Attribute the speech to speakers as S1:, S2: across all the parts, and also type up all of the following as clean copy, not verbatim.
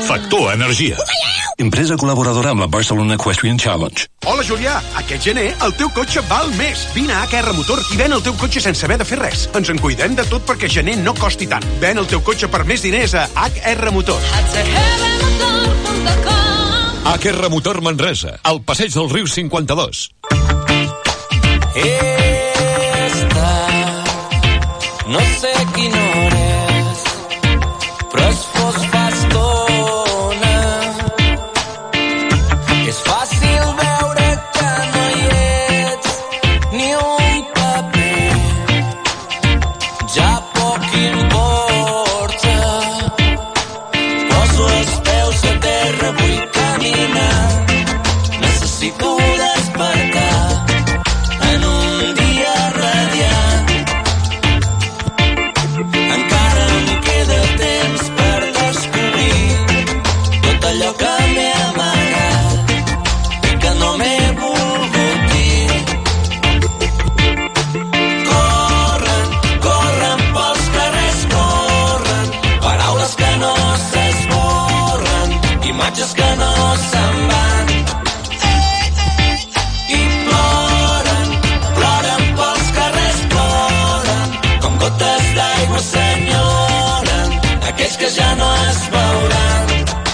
S1: Factor Energia. Empresa col·laboradora amb la Barcelona Equestrian Challenge.
S2: Hola, Julià. Aquest gener el teu cotxe val més. Vine a HR Motor i ven el teu cotxe sense haver de fer res. Ens en cuidem de tot perquè gener no costi tant. Ven el teu cotxe per més diners a HR Motor.
S1: HR Motor Manresa, al passeig del Riu 52.
S3: No sé quina hora és, però es fos fa estona. És fàcil veure que no hi ets, ni un paper. Ja poc importa. Poso els peus a terra, vull caminar. Necessito despertar en un dia radiant. Encara em queda temps per descobrir tot allò que m'he amagat i que no m'he volgut dir. Corren, corren pels carrers, corren, paraules que no s'esborren, imatges que no se'n van. I ploren, ploren pels carrers, ploren, com gotes d'aigua s'enyoren aquells que ja no es veuran.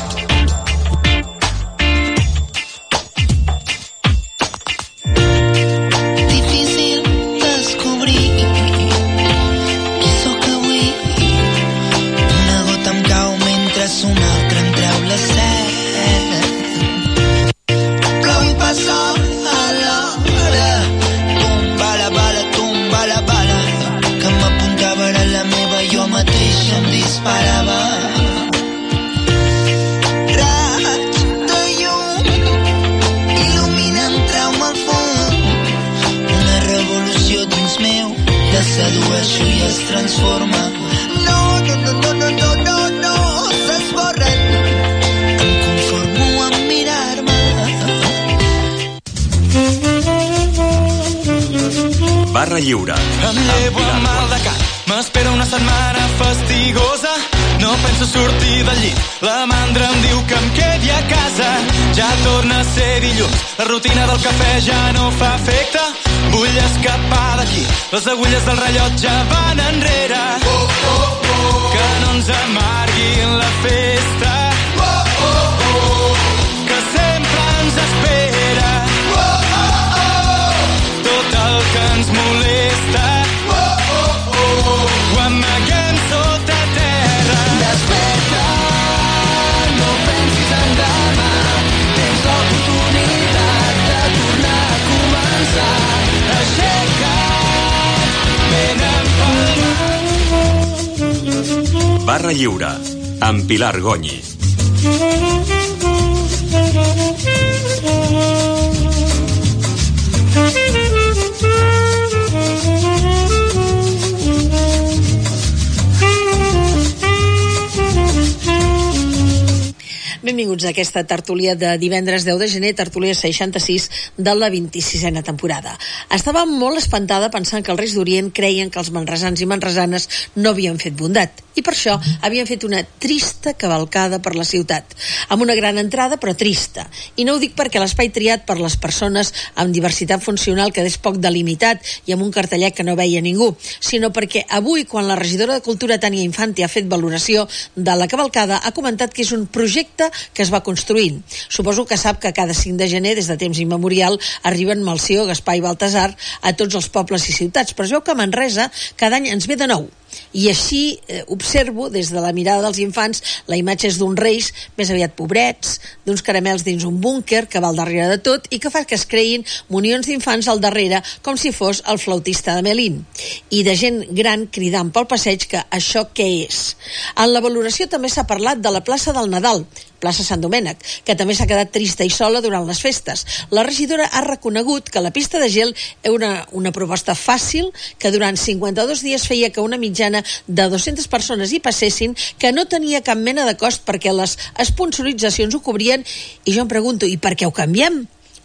S4: Difícil descobrir qui sóc avui. Una gota em cau mentre una altra em treu la set. Plou i passa a l'hora. Tomba la bala que m'apuntava era la meva, jo mateix em disparava. Raig de llum il·luminen, treu-me al fons. Una revolució dins meu, la sedueixo i es transforma. No, s'esborren. Em conformo amb mirar-me.
S1: Barra lliure.
S3: Em llevo amb mal de cap, m'espera una setmana fastigosa. No penso sortir del llit, la mandra em diu que em quedi a casa. Ja torna a ser dilluns, la rutina del cafè ja no fa efecte. Vull escapar d'aquí, les agulles del rellotge van enrere. Que no ens amarguin la festa, que sempre ens espera. Tot el que ens molesta ho amaguem sota terra. Desperta, no pensis en demà, tens l'oportunitat de tornar a començar. Aixeca't, venen pel...
S1: Barra lliure, amb Pilar Gonyi.
S5: Benvinguts a aquesta tertúlia de divendres 10 de gener, tertúlia 66 de la 26a temporada. Estava molt espantada pensant que els Reis d'Orient creien que els manresans i manresanes no havien fet bondat, i per això havien fet una trista cavalcada per la ciutat, amb una gran entrada però trista. I no ho dic perquè l'espai triat per les persones amb diversitat funcional quedés poc delimitat i amb un cartellet que no veia ningú, sinó perquè avui, quan la regidora de Cultura Tània Infante ha fet valoració de la cavalcada, ha comentat que és un projecte que es va construint. Suposo que sap que cada 5 de gener, des de temps immemorial, arriben Melcior, Gaspar i Baltasar a tots els pobles i ciutats, però es veu que a Manresa cada any ens ve de nou. I així observo, des de la mirada dels infants, la imatge és d'uns reis més aviat pobrets, d'uns caramels dins un búnquer que va al darrere de tot i que fa que es creïn munions d'infants al darrere com si fos el flautista de Melín, i de gent gran cridant pel passeig que això què és. En la valoració també s'ha parlat de la plaça del Nadal, plaça Sant Domènec, que també s'ha quedat trista i sola durant les festes. La regidora ha reconegut que la pista de gel era una proposta fàcil, que durant 52 dies feia que una mitjana de 200 persones hi passessin, que no tenia cap mena de cost perquè les sponsoritzacions ho cobrien, i jo em pregunto, i per què ho canviem?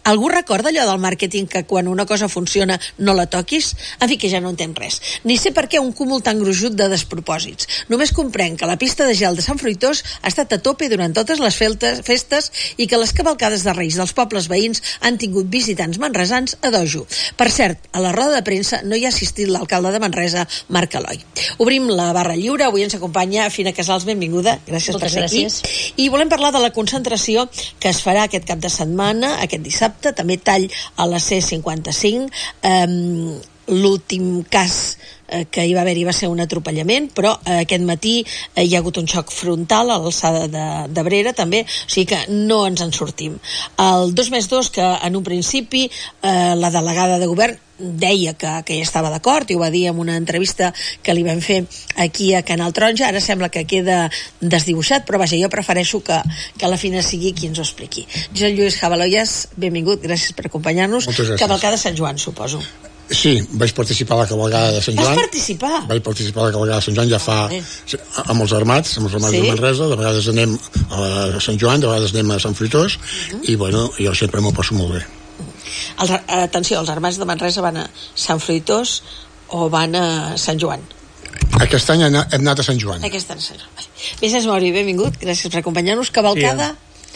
S5: Algú recorda allò del màrqueting que quan una cosa funciona no la toquis? En fi, que ja no entenc res. Ni sé per què un cúmul tan gruixut de despropòsits. Només comprenc que la pista de gel de Sant Fruitós ha estat a tope durant totes les festes i que les cavalcades de Reis dels pobles veïns han tingut visitants manresans a dojo. Per cert, a la roda de premsa no hi ha assistit l'alcalde de Manresa, Marc Eloi. Obrim la barra lliure, avui ens acompanya Fina Casals, benvinguda, gràcies per ser aquí. I volem parlar de la concentració que es farà aquest cap de setmana, aquest dissabte, també tall a la C55, l'últim cas que hi va haver-hi va ser un atropellament, però aquest matí hi ha hagut un xoc frontal a l'alçada d'Abrera també, o sigui que no ens en sortim. El 2+2, que en un principi la delegada de govern deia que ja estava d'acord, i ho va dir en una entrevista que li vam fer aquí a Canal Taronja, ara sembla que queda desdibuixat, però vaja, jo prefereixo que la Fina sigui qui ens ho expliqui. Josep Lluís Javaloyes, benvingut, gràcies per acompanyar-nos. Cavalcada de Sant Joan, suposo.
S6: Sí, vaig participar a la cavalgada de Sant Joan.
S5: Vas participar?
S6: Vaig participar a la cavalgada de Sant Joan ja fa... amb els armats de Manresa, de vegades anem a Sant Joan, de vegades anem a Sant Fruitós, i bueno, jo sempre m'ho passo molt bé.
S5: Atenció, els armats de Manresa van a Sant Fruitós o van a Sant Joan?
S6: Aquest any hem anat a Sant Joan.
S5: Aquest any a Sant Joan. Vicenç Mori, benvingut, gràcies per acompanyar-nos. Cavalcada...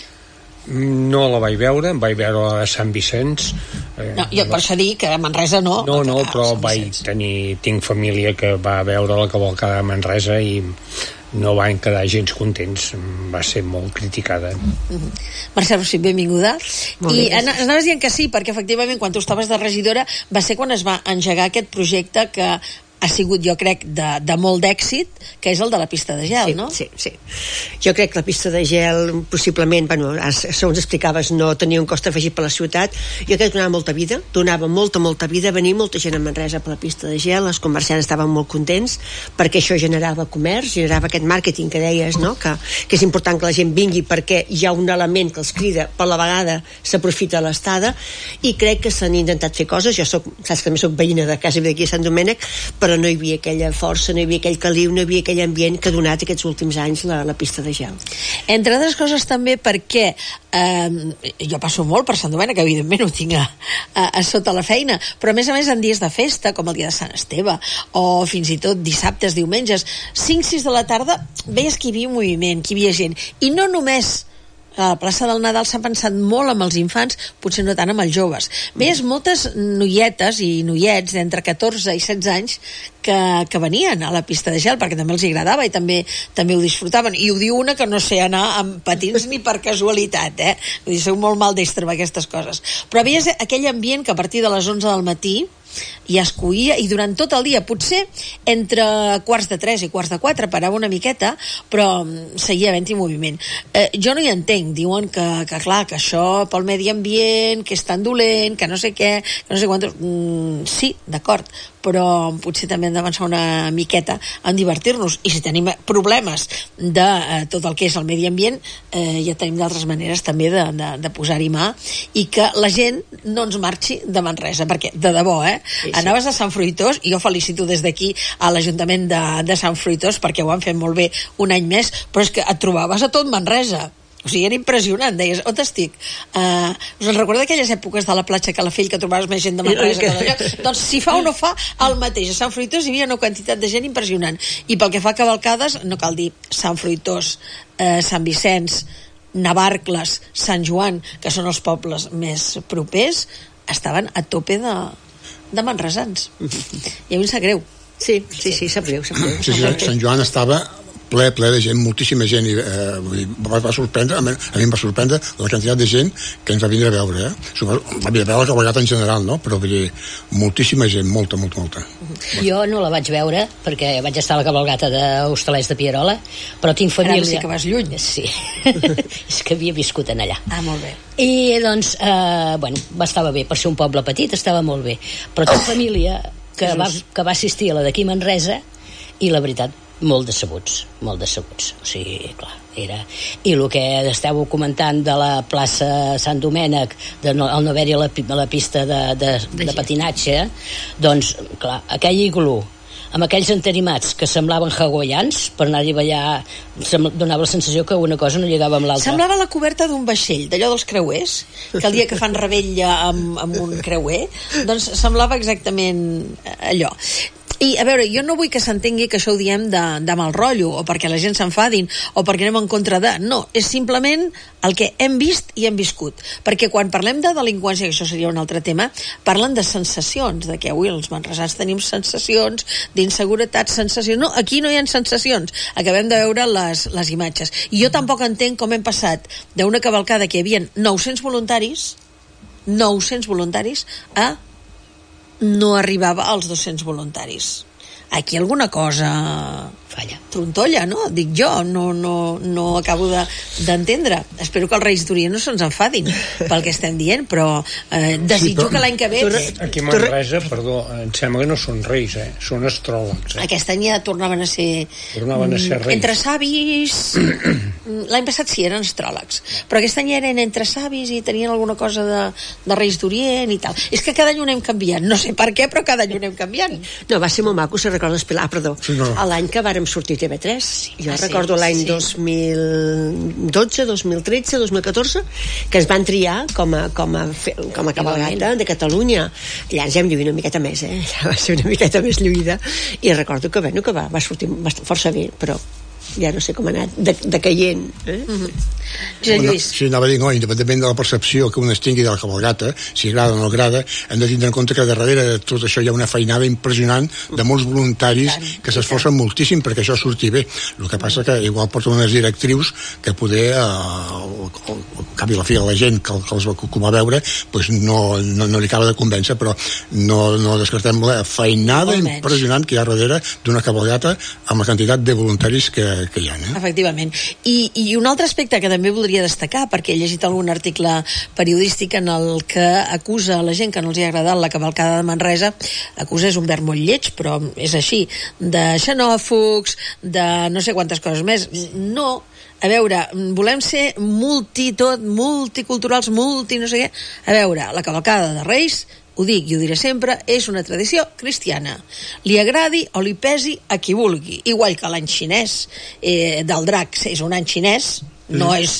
S7: No la vaig veure, em vaig veure a Sant Vicenç.
S5: No, jo per això dic que a Manresa no.
S7: No, però tinc família que va veure la cavalcada de Manresa i no van quedar gens contents, va ser molt criticada.
S5: Mercè Rossi, benvinguda. I anaves dient que sí, perquè efectivament quan tu estaves de regidora va ser quan es va engegar aquest projecte que ha sigut, jo crec, de molt d'èxit, que és el de la pista de gel, no?
S8: Sí. Jo crec que la pista de gel, possiblement, segons explicaves, no tenia un cost afegit per la ciutat. Jo crec que donava molta vida, venir molta gent a Manresa per la pista de gel, els comerciants estaven molt contents, perquè això generava comerç, generava aquest màrqueting que deies, no? Que és important que la gent vingui perquè hi ha un element que els crida, per la vegada s'aprofita l'estada, i crec que s'han intentat fer coses. Jo saps que també soc veïna de casa d'aquí a Sant Domènec, però no hi havia aquella força, no hi havia aquell caliu, no hi havia aquell ambient que ha donat aquests últims anys la pista de gel.
S5: Entre altres coses també perquè jo passo molt per Sant Domènec, que evidentment ho tinc a sota la feina, però a més en dies de festa, com el dia de Sant Esteve, o fins i tot dissabtes, diumenges, 5-6 de la tarda, veies que hi havia moviment, que hi havia gent, i no només a la plaça del Nadal s'ha pensat molt amb els infants, potser no tant amb els joves. Veies moltes noietes i noiets d'entre 14 i 16 anys que venien a la pista de gel perquè també els agradava i també ho disfrutaven, i ho diu una que no sé anar amb patins ni per casualitat, vull dir, sou molt maldestre amb aquestes coses, però veies aquell ambient que a partir de les 11 del matí ja es coïa, i durant tot el dia, potser entre 2:45 i 3:45 parava una miqueta, però seguia havent-hi moviment. Jo no hi entenc, diuen que clar, que això pel medi ambient, que és tan dolent, que no sé què, que no sé quantos... Sí, d'acord, però potser també hem d'avançar una miqueta en divertir-nos, i si tenim problemes de tot el que és el medi ambient, ja tenim d'altres maneres també de posar-hi mà, i que la gent no ens marxi de Manresa, perquè de debò, sí. Anaves a Sant Fruitós, i jo felicito des d'aquí a l'Ajuntament de Sant Fruitós perquè ho han fet molt bé un any més, però és que et trobaves a tot Manresa. O sigui, era impressionant, deies, on estic? Us en recorda aquelles èpoques de la platja Calafell que trobaves més gent de Manresa que d'allò? Doncs si fa o no fa, el mateix. A Sant Fruitós hi havia una quantitat de gent impressionant. I pel que fa a cavalcades, no cal dir Sant Fruitós, Sant Vicenç, Navarcles, Sant Joan, que són els pobles més propers, estaven a tope de manresans. I a mi em sap greu.
S8: Sí, sap greu.
S6: Sí, Sant Joan estava ple de gent, moltíssima gent, i va sorprendre, a mi em va sorprendre la quantitat de gent que ens va vindre a veure, va vindre a veure la cavalcada en general, no? Però vull dir, moltíssima gent, molta.
S9: Jo no la vaig veure perquè vaig estar a la cavalgata d'Hostalets de Pierola, però tinc família...
S5: Ara sí que vas lluny.
S9: Sí, és que havia viscut en allà.
S5: Molt bé.
S9: I doncs, estava bé, per ser un poble petit estava molt bé, però tinc família que va assistir a la d'aquí Manresa, i la veritat, molt decebuts, o sigui, clar, era... I el que esteu comentant de la plaça Sant Domènec, al no haver-hi la pista de patinatge, doncs, clar, aquell iglú amb aquells entenimats que semblaven hawaians, per anar-hi a ballar donava la sensació que una cosa no lligava amb l'altra.
S5: Semblava la coberta d'un vaixell, d'allò dels creuers, que el dia que fan rebella amb un creuer, doncs semblava exactament allò. I, a veure, jo no vull que s'entengui que això ho diem de mal rotllo, o perquè la gent s'enfadin, o perquè anem en contra de... No, és simplement el que hem vist i hem viscut. Perquè quan parlem de delinqüència, que això seria un altre tema, parlen de sensacions, de que avui els manresans tenim sensacions, d'inseguretat, sensacions... No, aquí no hi ha sensacions. Acabem de veure les imatges. I jo tampoc entenc com hem passat d'una cavalcada que hi havia 900 voluntaris a no arribava als 200 voluntaris. Aquí alguna cosa
S9: falla,
S5: trontolla, no? Dic jo, no acabo d'entendre. Espero que els Reis d'Orient no se'ns enfadin pel que estem dient, però desitjo que l'any que ve...
S7: Aquí a Manresa, perdó, em sembla que no són reis, són astròlegs.
S5: Aquest any ja tornaven a ser
S7: reis.
S5: Entre savis... L'any passat sí, eren astròlegs, però aquest any eren entre savis i tenien alguna cosa de Reis d'Orient i tal. És que cada any ho anem canviant, no sé per què, però cada any ho anem canviant.
S8: No, va ser molt maco, si recordes, Pilar, perdó. Sí, no. L'any que vàrem sortir a TV3, jo recordo l'any 2012, 2013, 2014, que ens van triar com a cabalgata de Catalunya. Allà ens hem lluït una miqueta més, ja va ser una miqueta més lluïda, i recordo que va sortir força bé, però ja no sé com ha anat decaient.
S5: Lluís.
S6: Sí, anava a dir, no, independentment de la percepció que un es tingui de la cabalgata, si agrada o no agrada, hem de tindre en compte que darrere de tot això hi ha una feinada impressionant de molts voluntaris que s'esforcen moltíssim perquè això surti bé. El que passa que igual porten unes directrius que poder al cap i la fi a la gent que ho va veure pues no li acaba de convèncer, però no descartem la feinada impressionant que hi ha darrere d'una cabalgata amb la quantitat de voluntaris que hi ha.
S5: Efectivament. I un altre aspecte que també voldria destacar, perquè he llegit algun article periodístic en el que acusa la gent que no els hi ha agradat la cavalcada de Manresa, acusa és un verb molt lleig, però és així, de xenòfobs, de no sé quantes coses més. No, a veure, volem ser multiculturals, no sé què. A veure, la cavalcada de Reis, ho dic i ho diré sempre, és una tradició cristiana. Li agradi o li pesi a qui vulgui. Igual que l'any xinès del drac és un any xinès, no és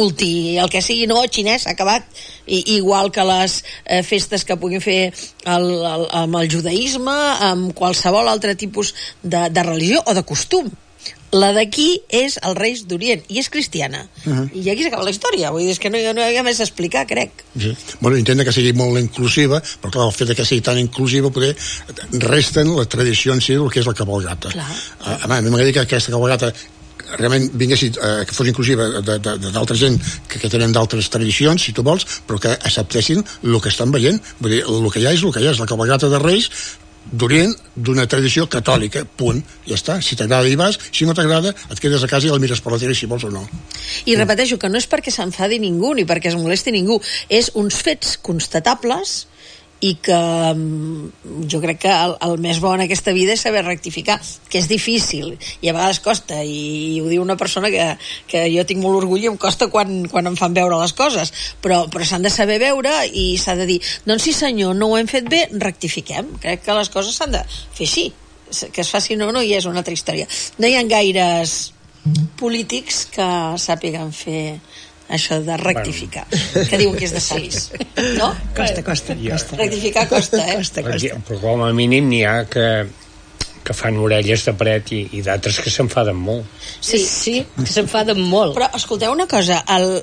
S5: el que sigui, no, xinès, acabat. Igual que les festes que puguin fer amb el judaïsme, amb qualsevol altre tipus de religió o de costum. La d'aquí és el Reis d'Orient i és cristiana. I aquí s'acaba la història. Vull dir, és que no hi ha més a explicar, crec.
S6: Sí. Bueno, intenta que sigui molt inclusiva, però clar, el fet que sigui tan inclusiva poder resten la tradició en si del que és la cabalgata. A mi m'agradaria que aquesta cabalgata realment vinguessi, que fos inclusiva d'altra gent que tenen d'altres tradicions, si tu vols, però que acceptessin el que estan veient. Vull dir, el que hi ha és el que hi ha, és la cabalgata de Reis d'Orient, d'una tradició catòlica, punt, ja està. Si t'agrada hi vas, si no t'agrada et quedes a casa i el mires per la tele si vols o no.
S5: I repeteixo que no és perquè s'enfadi ningú ni perquè es molesti ningú, és uns fets constatables i que jo crec que el més bo en aquesta vida és saber rectificar, que és difícil i a vegades costa, i ho diu una persona que jo tinc molt orgull i em costa quan em fan veure les coses, però s'han de saber veure i s'ha de dir, doncs sí senyor, no ho hem fet bé, rectifiquem. Crec que les coses s'han de fer així, que es faci no i és una altra història. No hi ha gaires polítics que sàpiguen fer això de rectificar, que diuen que és de savis, no?
S8: Costa.
S5: Rectificar costa,
S7: Però com a mínim n'hi ha que fan orelles de pret i d'altres que s'enfaden molt.
S9: Sí, que s'enfaden molt.
S5: Però escolteu una cosa,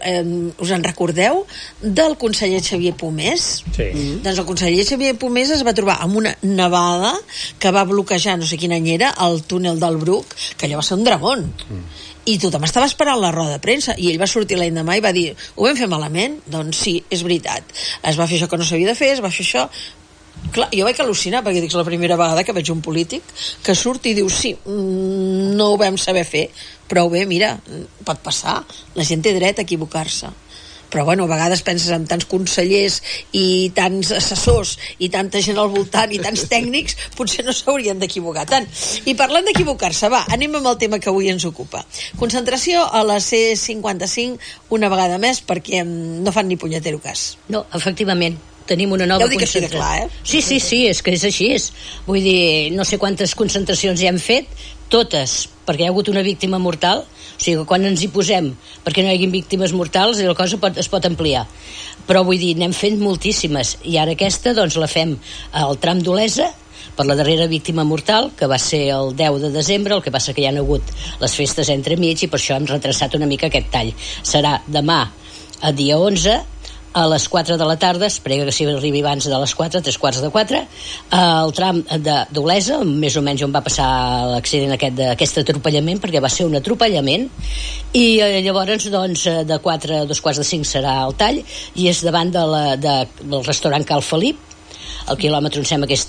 S5: us en recordeu del conseller Xavier Pomés?
S7: Sí.
S5: Doncs el conseller Xavier Pomés es va trobar amb una nevada que va bloquejar, no sé quin any era, el túnel del Bruc, que allò va ser un dramón. I tothom estava esperant la roda de premsa i ell va sortir l'endemà i va dir, ho vam fer malament? Doncs sí, és veritat, es va fer això que no s'havia de fer, es va fer això. Clar, jo vaig al·lucinar perquè dic, és la primera vegada que veig un polític que surt i diu, sí, no ho vam saber fer, prou bé, mira, pot passar, la gent té dret a equivocar-se. Però bueno, a vegades penses en tants consellers i tants assessors i tanta gent al voltant i tants tècnics, potser no s'haurien d'equivocar tant. I parlant d'equivocar-se, va, anem amb el tema que avui ens ocupa. Concentració a la C55 una vegada més perquè no fan ni punyetero cas.
S9: No, efectivament. tenim una nova
S5: concentració. Ja ho dic així de clar,
S9: Sí, és que és així. Vull dir, no sé quantes concentracions ja hem fet, totes, perquè hi ha hagut una víctima mortal, o sigui, quan ens hi posem perquè no hi hagi víctimes mortals, la cosa es pot ampliar. Però vull dir, n'hem fet moltíssimes, i ara aquesta, doncs, la fem al tram d'Olesa, per la darrera víctima mortal, que va ser el 10 de desembre, el que passa que hi ha hagut les festes entremig, i per això hem retrasat una mica aquest tall. Serà demà, a dia 11, a les 4 de la tarda, espero que si arribi abans de les 4, 3:45, al tram d'Olesa, més o menys on va passar l'accident d'aquest atropellament, perquè va ser un atropellament, i llavors, doncs, de 4 a 2:45 serà el tall, i és davant del restaurant Cal Felip. El quilòmetre em sembla que és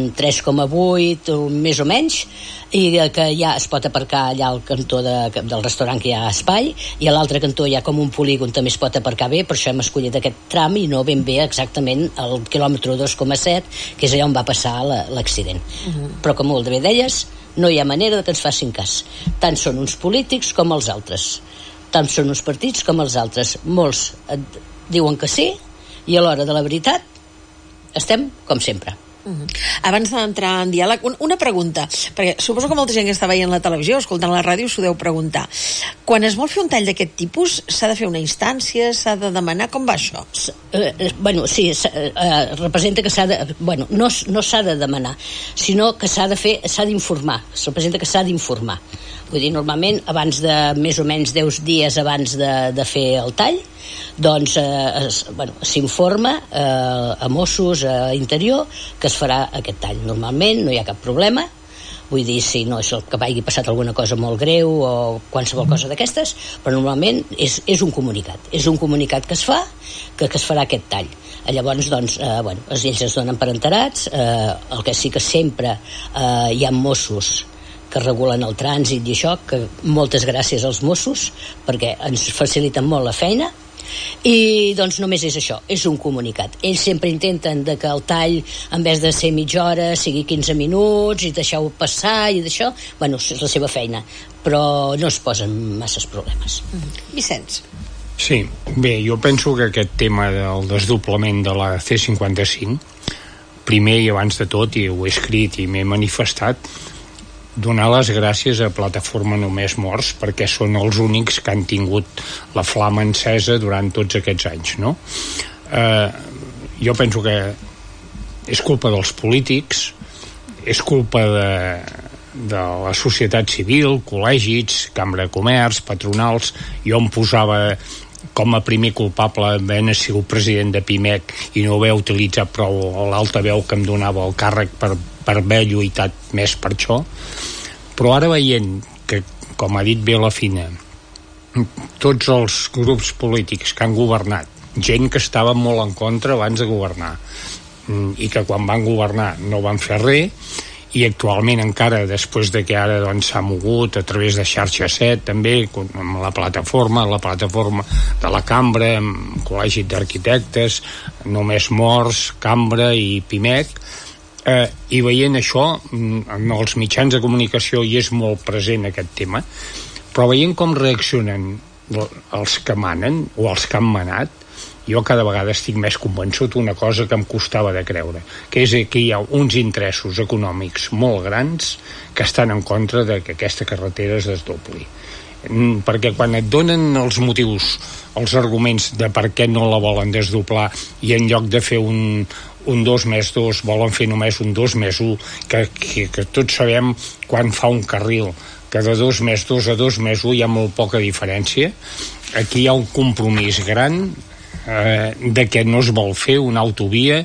S9: 3,8 més o menys, i que ja es pot aparcar allà al cantó del restaurant, que hi ha espai, i a l'altre cantó hi ha com un polígon, també es pot aparcar bé. Per això hem escollit aquest tram i no ben bé exactament el quilòmetre 2,7, que és allà on va passar l'accident. Però com molt bé deies, no hi ha manera que ens facin cas. Tant són uns polítics com els altres, tant són uns partits com els altres. Molts diuen que sí, i a l'hora de la veritat estem com sempre.
S5: Abans d'entrar en diàleg, una pregunta, perquè suposo que molta gent que està veient la televisió, escoltant la ràdio, s'ho deu preguntar. Quan es vol fer un tall d'aquest tipus, s'ha de fer una instància, s'ha de demanar, com va això?
S9: Bueno, sí, representa que s'ha de... Bueno, no s'ha de demanar, sinó que s'ha de fer, s'ha d'informar. Representa que s'ha d'informar. Vull dir, normalment, abans de més o menys 10 dies abans de fer el tall, doncs s'informa a Mossos, a Interior, que es farà aquest tall. Normalment no hi ha cap problema, vull dir, si no és que hagi passat alguna cosa molt greu o qualsevol cosa d'aquestes, però normalment és un comunicat que es fa, que es farà aquest tall. Llavors, doncs, ells es donen per enterats. El que sí que sempre hi ha Mossos que regulen el trànsit i això, que moltes gràcies als Mossos, perquè ens faciliten molt la feina. I doncs només és això, és un comunicat. Ells sempre intenten que el tall, en vez de ser mitja hora, sigui 15 minuts i deixeu passar i d'això, bueno, és la seva feina, però no es posen masses problemes.
S5: Vicenç.
S7: Sí, bé, jo penso que aquest tema del desdoblament de la C55, primer i abans de tot, i ho he escrit i m'he manifestat, donar les gràcies a Plataforma Només Morts, perquè són els únics que han tingut la flama encesa durant tots aquests anys, no? Jo penso que és culpa dels polítics, és culpa de la societat civil, col·legis, Cambra de Comerç, patronals. Jo em posava com a primer culpable haver sigut president de Pimec i no haver utilitzat prou l'altaveu que em donava el càrrec per haver lluitat més per això. Però ara veient que, com ha dit bé la Fina, tots els grups polítics que han governat, gent que estava molt en contra abans de governar, i que quan van governar no van fer res, i actualment encara després de que ara doncs, s'ha mogut a través de Xarxa 7 també, amb la plataforma de la Cambra, amb Col·legi d'Arquitectes, Només Morts, Cambra i Pimec, i veient això en els mitjans de comunicació hi és molt present aquest tema, però veient com reaccionen els que manen o els que han manat, jo cada vegada estic més convençut d'una cosa que em costava de creure, que és que hi ha uns interessos econòmics molt grans que estan en contra de que aquesta carretera es desdobli. Perquè quan et donen els motius, els arguments de per què no la volen desdoblar, i en lloc de fer un 2+2 volen fer només un 2+1, que tots sabem quan fa un carril que de 2+2 a 2+1 hi ha molt poca diferència. Aquí hi ha un compromís gran de que no es vol fer una autovia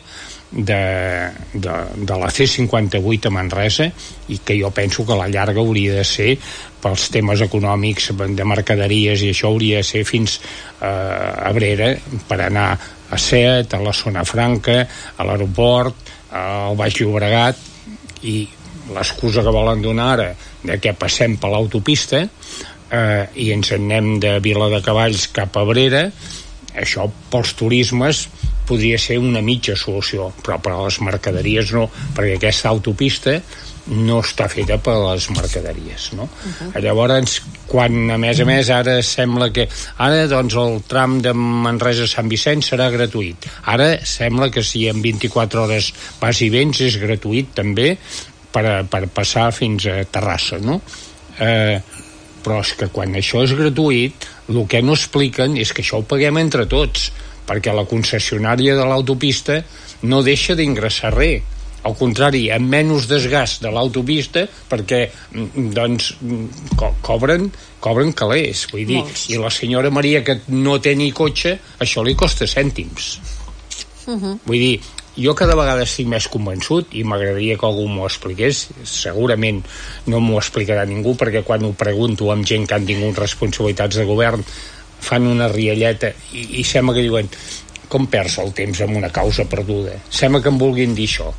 S7: de la C58 a Manresa, i que jo penso que a la llarga hauria de ser, pels temes econòmics de mercaderies i això, hauria de ser fins a Abrera, per anar a Set, a la Zona Franca, a l'aeroport, al Baix Llobregat, i l'excusa que volen donar ara de que passem per l'autopista i ens en anem de Viladecavalls cap a Abrera, això pels turismes podria ser una mitja solució, però per a les mercaderies no, perquè aquesta autopista no està feta per a les mercaderies, no? Llavors, quan a més ara sembla que ara doncs el tram de Manresa a Sant Vicenç serà gratuït, ara sembla que si en 24 hores vas i vens és gratuït també per passar fins a Terrassa, no? Però és que quan això és gratuït, el que no expliquen és que això ho paguem entre tots, perquè la concessionària de l'autopista no deixa d'ingressar res. Al contrari, amb menys desgast de l'autopista, perquè doncs cobren calés, vull dir, i la senyora Maria que no té ni cotxe, això li costa cèntims. Vull dir, jo cada vegada estic més convençut i m'agradaria que algú m'ho expliqués. Segurament no m'ho explicarà ningú, perquè quan ho pregunto amb gent que han tingut responsabilitats de govern fan una rialleta i sembla que diuen com perds el temps amb una causa perduda. Sembla que em vulguin dir això.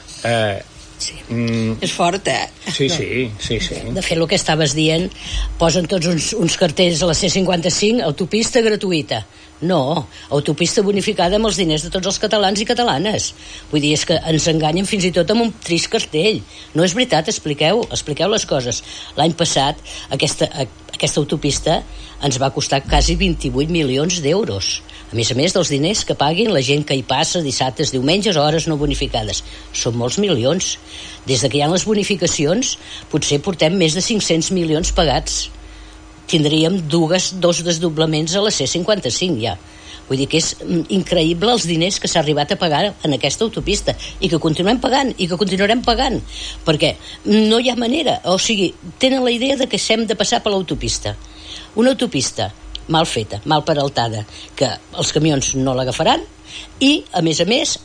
S5: És fort,
S7: Sí.
S9: De fet, el que estaves dient, posen tots uns cartells a la C55, autopista gratuïta. No, autopista bonificada amb els diners de tots els catalans i catalanes. Vull dir, és que ens enganyen fins i tot amb un trist cartell. No és veritat, expliqueu les coses. L'any passat aquesta autopista ens va costar quasi 28 milions d'euros. A més dels diners que paguin la gent que hi passa dissabtes, diumenges, hores no bonificades. Són molts milions. Des que hi ha les bonificacions, potser portem més de 500 milions pagats. Tindríem dos desdoblaments a la C55 ja. Vull dir que és increïble els diners que s'ha arribat a pagar en aquesta autopista i que continuem pagant i que continuarem pagant, perquè no hi ha manera. O sigui, tenen la idea de que s'hem de passar per l'autopista. Una autopista mal feta, mal peraltada, que els camions no l'agafaran i, a més,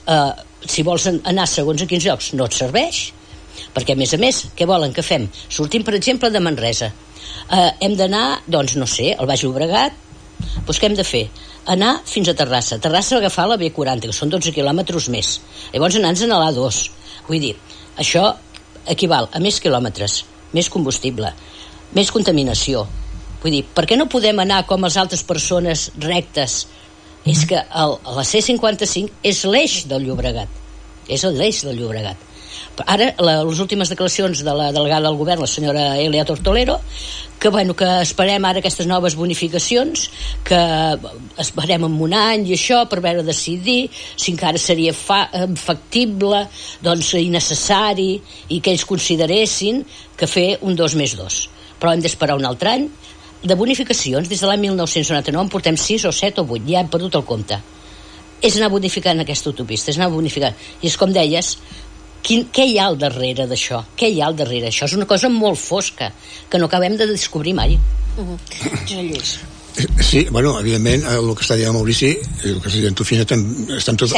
S9: si vols anar segons a quins llocs no et serveix, perquè, a més, què volen que fem? Sortim, per exemple, de Manresa. Hem d'anar, doncs, no sé, al Baix Llobregat, doncs què hem de fer? Anar fins a Terrassa. Terrassa agafar la B40, que són 12 quilòmetres més. Llavors anar-nos a l'A2. Vull dir, això equival a més quilòmetres, més combustible, més contaminació. Vull dir, per què no podem anar com les altres persones rectes? És que la C55 és l'eix del Llobregat. És l'eix del Llobregat. Ara, les últimes declaracions de la delegada del govern, la senyora Elia Tortolero, que esperem ara aquestes noves bonificacions, que esperem en un any i això, per veure decidir si encara seria factible, doncs innecessari, i que ells consideressin que fer un 2+2. Però hem d'esperar un altre any. De bonificacions, des de l'any 1999 en portem 6 o 7 o 8, ja hem perdut el compte. És anar bonificant aquesta autopista, és anar bonificant. I és com deies, què hi ha al darrere d'això? Què hi ha al darrere? Això és una cosa molt fosca, que no acabem de descobrir mai.
S5: Josep Lluís.
S6: Sí, bueno, evidentment, el que està dient Maurici, el que està dient tu, Fina, estem tots...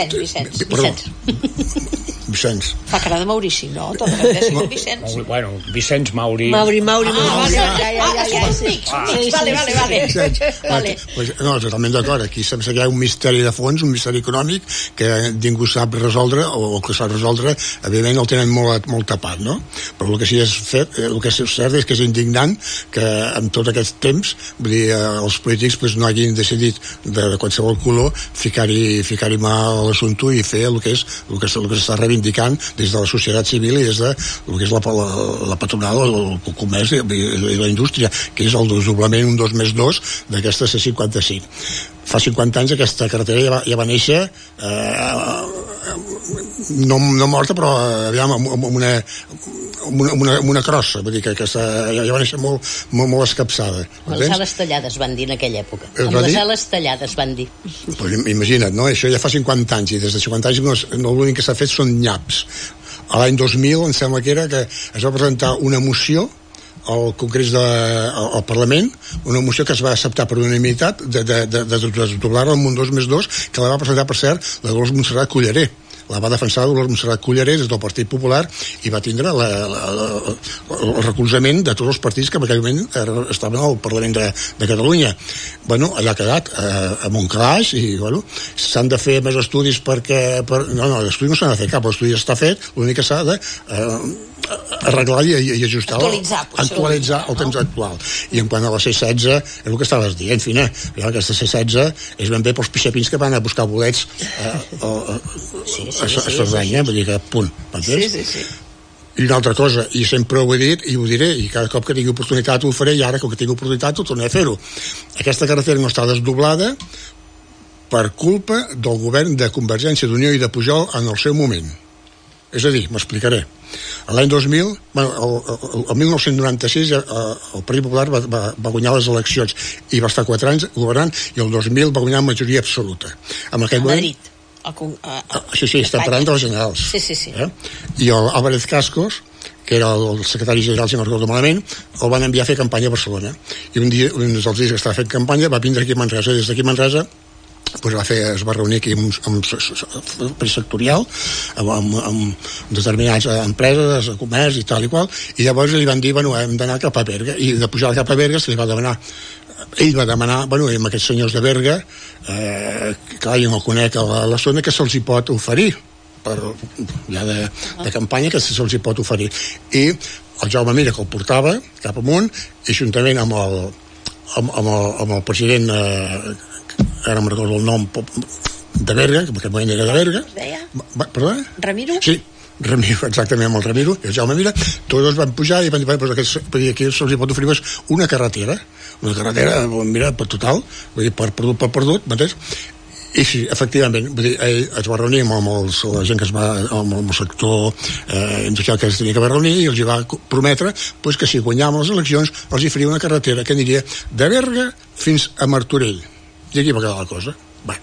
S6: Vicenç.
S5: Fa cara de Maurici, no? Tot el Vicenç.
S7: Bueno, Vicenç, Mauri...
S8: Mauri.
S5: Vale.
S6: No, totalment d'acord. Aquí sembla que hi ha un misteri de fons, un misteri econòmic, que ningú sap resoldre, o que sap resoldre, evidentment el tenen molt tapat, no? Però el que sí és cert és que és indignant que en tot aquest temps, vull dir, els polítics no hagin decidit de qualsevol color ficar-hi mà a l'assumpte i fer el que s'està reivindicant des de la societat civil i des de el que és la patronal, el comerç i la indústria, que és el desdoblament un 2+2 d'aquesta C55. Fa 50 anys aquesta carretera ja va néixer no morta, però aviam, amb una crossa, vull dir que ja va néixer molt escapçada.
S9: Les ales tallades van dir en aquella època. Amb les ales tallades van dir.
S6: Pues imagina't, no? Això ja fa 50 anys i des de 50 anys l'únic que s'ha fet són nyaps. A l'any 2000 em sembla que era que es va presentar una moció al Congrés al Parlament, una moció que es va acceptar per unanimitat de doblar-la amb un 2+2, que la va presentar, per cert, la Dolors Montserrat Culleré. La va defensar Dolors Montserrat Culleré des del Partit Popular i va tindre el recolzament de tots els partits que en aquell moment estaven al Parlament de Catalunya. Bueno, allà ha quedat amb un calaix i, bueno, s'han de fer més estudis no, l'estudi no s'ha de fer cap, l'estudi està fet, l'únic que s'ha de arreglar i ajustar, actualitzar el temps actual. I en quant a la C16 és el que estaves dient, Fina, aquesta C16 és ben bé pels pixapins que van a buscar bolets a Cerdanya, vull dir que punt, m'entens?
S5: Sí.
S6: I una altra cosa, i sempre ho he dit i ho diré, i cada cop que tingui oportunitat ho faré, i ara com que tinc oportunitat ho tornaré a fer-ho. Aquesta carretera no està desdoblada per culpa del govern de Convergència d'Unió i de Pujol en el seu moment. És a dir, m'explicaré. L'any 2000, el 1996 el Partit Popular va guanyar les eleccions i va estar 4 anys governant, i el 2000 va guanyar majoria absoluta. En aquell moment,
S5: Madrid.
S6: Sí, està parlant de les generals.
S5: Sí.
S6: I el Álvarez Cascos, que era el secretari general, si no recordo malament, el van enviar a fer campanya a Barcelona. I un dels dies que estava fent campanya va vindre aquí a Manresa. Des d'aquí a Manresa es va reunir aquí amb sectorial, amb determinades empreses, comerç i tal i qual, i llavors li van dir, hem d'anar cap a Berga, i de pujar cap a Berga se li va demanar, ell va demanar, amb aquests senyors de Berga, clar, jo no conec a la zona, que se'ls hi pot oferir de campanya, que se'ls hi pot oferir, i el Jaume Mira, que el portava cap amunt, i juntament amb el president, ara no recordo el nom, de Berga, que en aquest moment era de Berga. Perdona?
S5: Ramiro?
S6: Sí, Ramiro, exactament, amb el Ramiro i el Jaume Mira, tots dos van pujar i van dir, aquí se'ls hi pot oferir una carretera, mira, per total, vull dir, per perdut, m'entens? I sí, efectivament, vull dir, ell es va reunir amb la gent que amb el sector industrial que es tenia que va reunir, i els hi va prometre que si guanyàvem les eleccions els hi faria una carretera que aniria de Berga fins a Martorell. I aquí va quedar la cosa.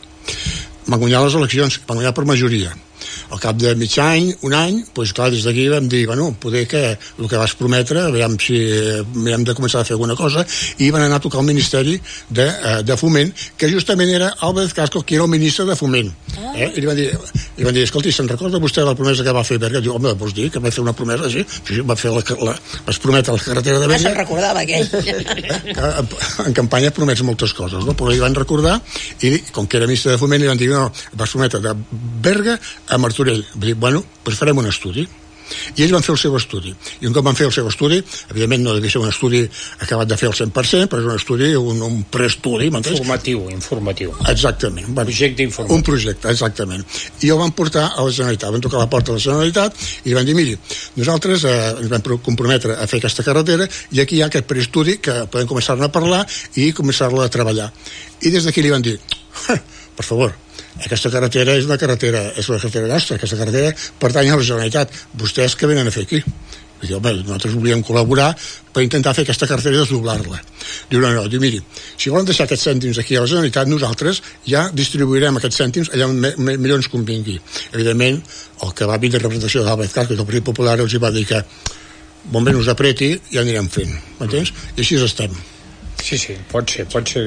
S6: Van guanyar les eleccions, van guanyar per majoria. Al cap de mig any, un any, clar, des d'aquí vam dir, poder que el que vas prometre, aviam si hem de començar a fer alguna cosa, i van anar a tocar el Ministeri de Foment, que justament era Álvarez Cascos, que era el ministre de Foment. I li van dir, escolti, se'n recorda vostè de la promesa que va fer Berga? Diu, home, vols dir que va fer una promesa? Sí, va fer vas prometre la carretera de Berga.
S5: Se'n recordava, aquell.
S6: En campanya promets moltes coses, no? Però li van recordar, i com que era ministre de Foment, li van dir, vas prometre de Berga a Martorell. Va dir, farem un estudi. I ells van fer el seu estudi. I un cop van fer el seu estudi, evidentment no devia ser un estudi acabat de fer al 100%, però és un estudi, un preestudi, m'entens?
S7: Informatiu.
S6: Exactament.
S7: Projecte informatiu.
S6: Un projecte, exactament. I el van portar a la Generalitat. Van tocar la porta de la Generalitat i van dir, miri, nosaltres ens vam comprometre a fer aquesta carretera i aquí hi ha aquest preestudi que podem començar-ne a parlar i començar-la a treballar. I des d'aquí li van dir, per favor, aquesta carretera és una carretera nostra, aquesta carretera pertany a la Generalitat, vostès què venen a fer aquí? Diu, nosaltres volíem col·laborar per intentar fer aquesta carretera i desdoblar-la. Diu, no, miri, si volen deixar aquests cèntims aquí a la Generalitat, nosaltres ja distribuirem aquests cèntims allà on millor ens convingui. Evidentment, el que va vindre de representació d'Álvarez Cascos, el Partit Popular, els hi va dir que bon bé us apreti, ja anirem fent, m'entens? I així estem.
S7: Sí, pot ser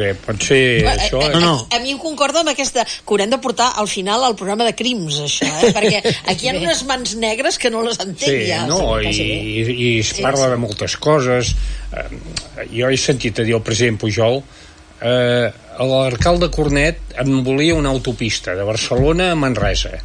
S7: això.
S5: A mi em concorda amb aquesta que haurem de portar al final al programa de crims, això, perquè aquí hi ha unes mans negres que no les entenc ja.
S7: I es parla de moltes coses. Jo he sentit a dir al president Pujol, l'alcalde Cornet em volia una autopista de Barcelona a Manresa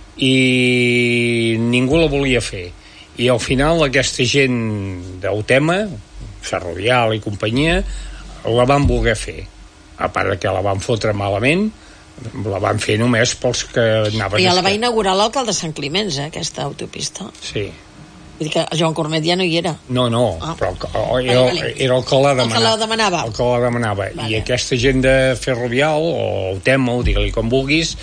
S7: i ningú la volia fer, i al final aquesta gent d'Autema, Ferrovial i companyia, la van voler fer, a part que la van fotre malament, la van fer només pels que anaven
S5: ja la va inaugurar l'alcalde de Sant Climenç, aquesta autopista.
S7: Sí.
S5: Vull dir que el Joan Cornet ja no hi era.
S7: No, però era el que la demanava.
S5: El que la demanava.
S7: I aquesta gent de Ferrovial o Autema, digue-li com vulguis,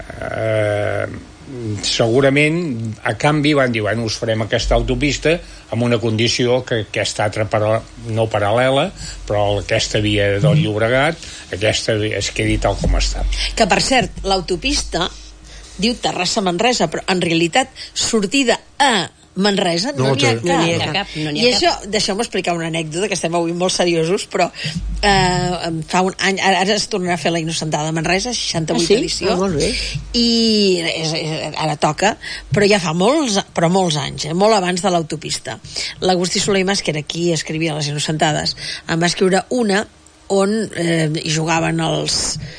S7: segurament a canvi van dir, us farem aquesta autopista amb una condició que aquesta altra no paral·lela, però aquesta via del Llobregat, aquesta es quedi tal com està.
S5: Que per cert, l'autopista diu Terrassa-Manresa, però en realitat sortida a Manresa no n'hi ha cap. I això, deixeu-me explicar una anècdota, que estem avui molt seriosos, però fa un any, ara es tornarà a fer la Innocentada a Manresa, 68 edició, i ara toca, però ja fa molts anys, molt abans de l'autopista. L'Agustí Soleimàs, que era qui escrivia les Innocentades, en va escriure una on hi jugaven els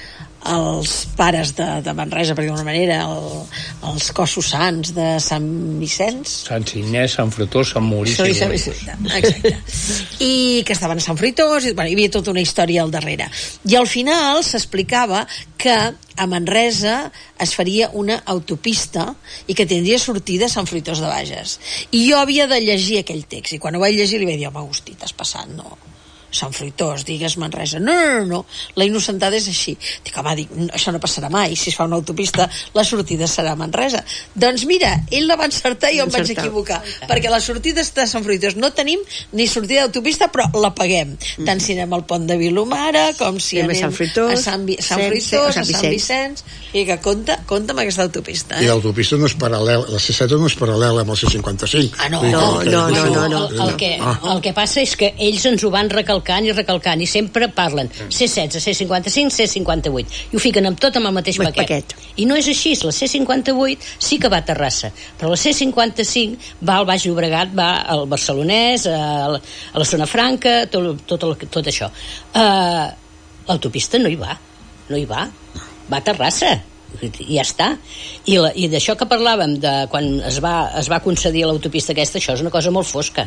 S5: els pares de Manresa, per dir d'una manera, els cossos sants de Sant Vicenç,
S7: Sant Cinès, Sant Fruitós, Sant Maurici.
S5: Exacte. I que estaven a Sant Fruitós, i, bueno, hi havia tota una història al darrere. I al final s'explicava que a Manresa es faria una autopista i que tindria sortida a Sant Fruitós de Bages. I jo havia de llegir aquell text, i quan ho vaig llegir li vaig dir, home, Agustí, t'has passat, no? Sant Fruitós, digues Manresa. No, la innocentada és així. Dic, home, això no passarà mai, si es fa una autopista la sortida serà a Manresa. Doncs mira, ell la va encertar i jo em vaig equivocar, perquè la sortida està a Sant Fruitós. No tenim ni sortida d'autopista, però la paguem, tant si anem al pont de Vilomara com si anem a Sant Fruitós, a Sant Vicenç, i que compta amb aquesta autopista.
S6: I l'autopista no és paral·lel, la C7 no és paral·lela amb el C55.
S9: No. El que passa és que ells ens ho van recalcar i sempre parlen C16, C55, C58 i ho fiquen amb el mateix paquet. I no és així, la C58 sí que va a Terrassa, però la C55 va al Baix Llobregat, va al Barcelonès, a la Zona Franca, tot això. L'autopista no hi va, va a Terrassa i ja està. I d'això que parlàvem de quan es va concedir l'autopista aquesta, això és una cosa molt fosca,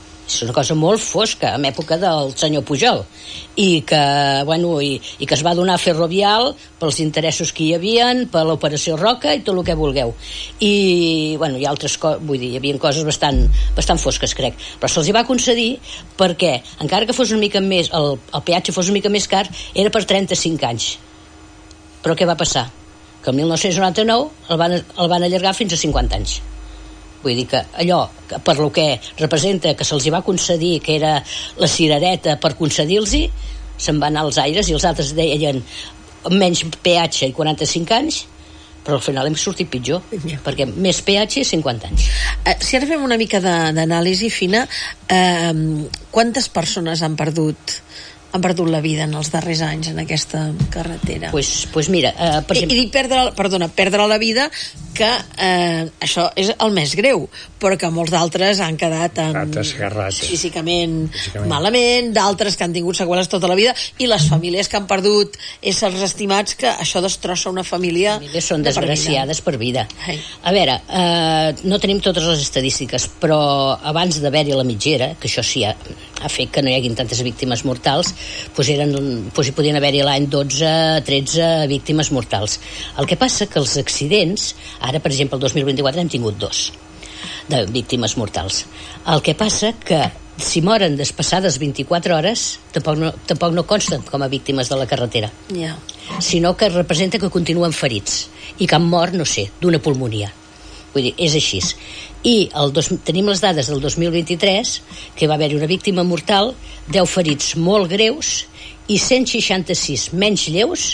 S9: en època del senyor Pujol, i que es va donar a Ferrovial pels interessos que hi havien, per l'operació Roca i tot el que vulgueu. I hi ha altres coses, vull dir, hi havia coses bastant fosques, crec, però se'ls hi va concedir perquè, encara que fos una mica més, el peatge fos una mica més car, era per 35 anys. Però què va passar? Que el 1999 el van allargar fins a 50 anys. Vull dir que allò, per lo que representa que se'ls va concedir, que era la cirereta per concedir-los-hi, se'n van anar als aires, i els altres deien menys peatge i 45 anys, però al final hem sortit pitjor, perquè més peatge i 50 anys.
S5: Si ara fem una mica d'anàlisi fina, quantes persones han perdut la vida en els darrers anys en aquesta carretera?
S9: Pues mira, per exemple...
S5: I dic perdre la vida, que això és el més greu, però que molts d'altres han quedat físicament malament, d'altres que han tingut seqüeles tota la vida, i les famílies que han perdut éssers estimats, que això destrossa una família.
S9: Les famílies són desgraciades per vida. A veure, no tenim totes les estadístiques, però abans d'haver-hi la mitgera, que això sí ha fet que no hi haguin tantes víctimes mortals, hi podien haver-hi l'any 12-13 víctimes mortals. El que passa que els accidents, ara per exemple el 2024 hem tingut 2 de víctimes mortals. El que passa que si moren despassades 24 hores tampoc no consten com a víctimes de la carretera, sinó que representa que continuen ferits i que han mort, no sé, d'una pulmonia. Vull dir, és així. I tenim les dades del 2023, que va haver-hi una víctima mortal, 10 ferits molt greus i 166 menys lleus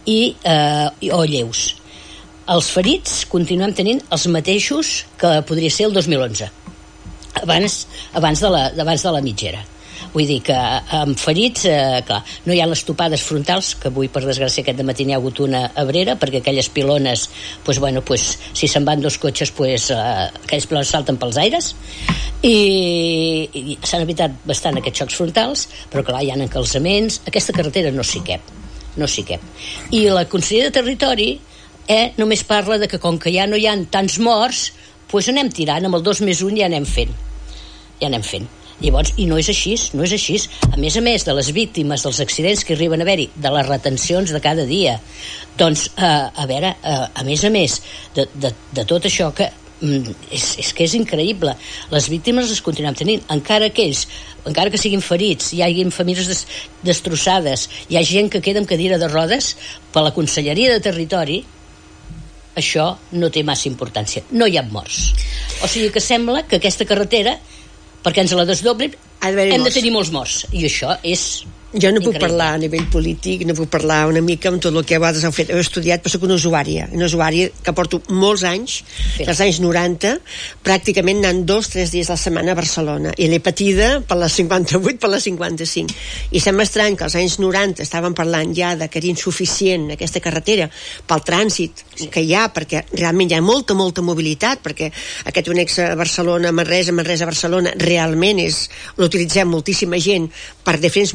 S9: o lleus. Els ferits continuem tenint els mateixos que podria ser el 2011, abans de la mitgera. Vull dir que amb ferits, clar, no hi ha les topades frontals, que avui per desgràcia aquest dematí n'hi ha hagut una a Abrera, perquè aquelles pilones, si se'n van 2 cotxes, aquelles pilones salten pels aires, i s'han evitat bastant aquests xocs frontals, però clar, hi ha encalçaments, aquesta carretera no s'hi cap. I la Conselleria de Territori només parla de que com que ja no hi ha tants morts, anem tirant, amb el 2+1 ja anem fent. Llavors, i no és així. A més de les víctimes dels accidents que arriben a haver-hi, de les retencions de cada dia, doncs, a més de tot això, que és que és increïble, les víctimes les continuem tenint, encara que siguin ferits, hi hagi famílies destrossades, hi ha gent que queda amb cadira de rodes, per la Conselleria de Territori això no té massa importància, no hi ha morts. O sigui que sembla que aquesta carretera, perquè ens la desdoblin, hem de tenir molts morts, i això és...
S8: Jo no puc parlar a nivell polític, no puc parlar una mica amb tot el que vosaltres heu fet. Heu estudiat, però soc una usuària que porto molts anys, dels anys 90, pràcticament anant 2-3 dies a la setmana a Barcelona, i l'he patida per les 58, per les 55. I sembla estrany que als anys 90 estàvem parlant ja de que era insuficient aquesta carretera pel trànsit que hi ha, perquè realment hi ha molta mobilitat, perquè aquest únic Barcelona-Manresa, Manresa-Barcelona realment l'utilitzem moltíssima gent per diferents motius,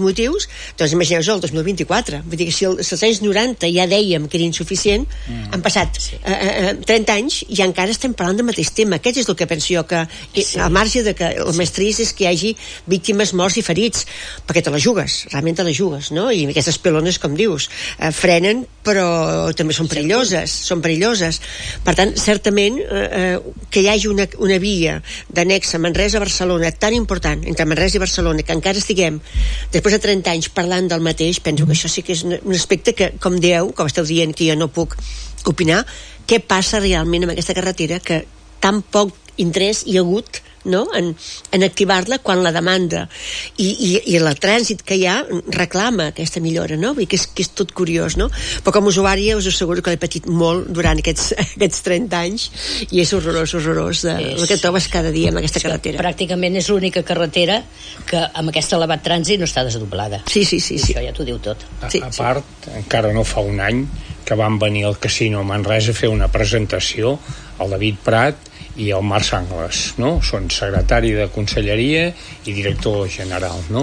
S8: doncs imagineu-vos el 2024. Vull dir que si als anys 90 ja dèiem que era insuficient, han passat 30 anys i encara estem parlant del mateix tema. Aquest és el que penso jo, que al marge de que el més trist és que hi hagi víctimes, morts i ferits, perquè te la jugues, realment te la jugues, no? I aquestes pelones, com dius, frenen, però també són perilloses. Per tant, certament, que hi hagi una via d'annexa Manresa-Barcelona tan important, entre Manresa i Barcelona, que encara estiguem, després de 30 anys, parlant del mateix, penso que això sí que és un aspecte que, com dieu, com esteu dient, que jo no puc opinar, què passa realment amb aquesta carretera que tan poc interès hi ha hagut, no? en activar-la quan la demanda i el trànsit que hi ha reclama aquesta millora, no? Vull dir que és tot curiós, no? Però com a usuària us asseguro que l'he patit molt durant aquests 30 anys i és horrorós el que trobes cada dia amb aquesta carretera.
S9: Pràcticament és l'única carretera que amb aquest elevat trànsit no està desdoblada.
S8: Sí.
S9: Això ja t'ho diu tot.
S7: A part, encara no fa un any que van venir al Casino Manresa a fer una presentació, el David Prat i el Marc Sangles, no? Són secretari de Conselleria i director general, no?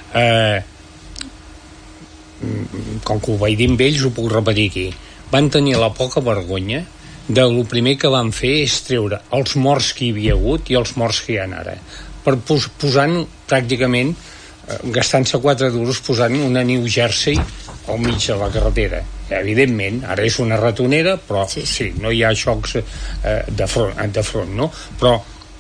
S7: Com que ho vaig dir amb ells, ho puc repetir aquí. Van tenir la poca vergonya de lo primer que van fer és treure els morts que hi havia hagut i els morts que hi ha ara, per posant pràcticament, gastant-se 4 duros posant una New Jersey al mig de la carretera. Evidentment, ara és una ratonera, però sí no hi ha xocs de front, no? Però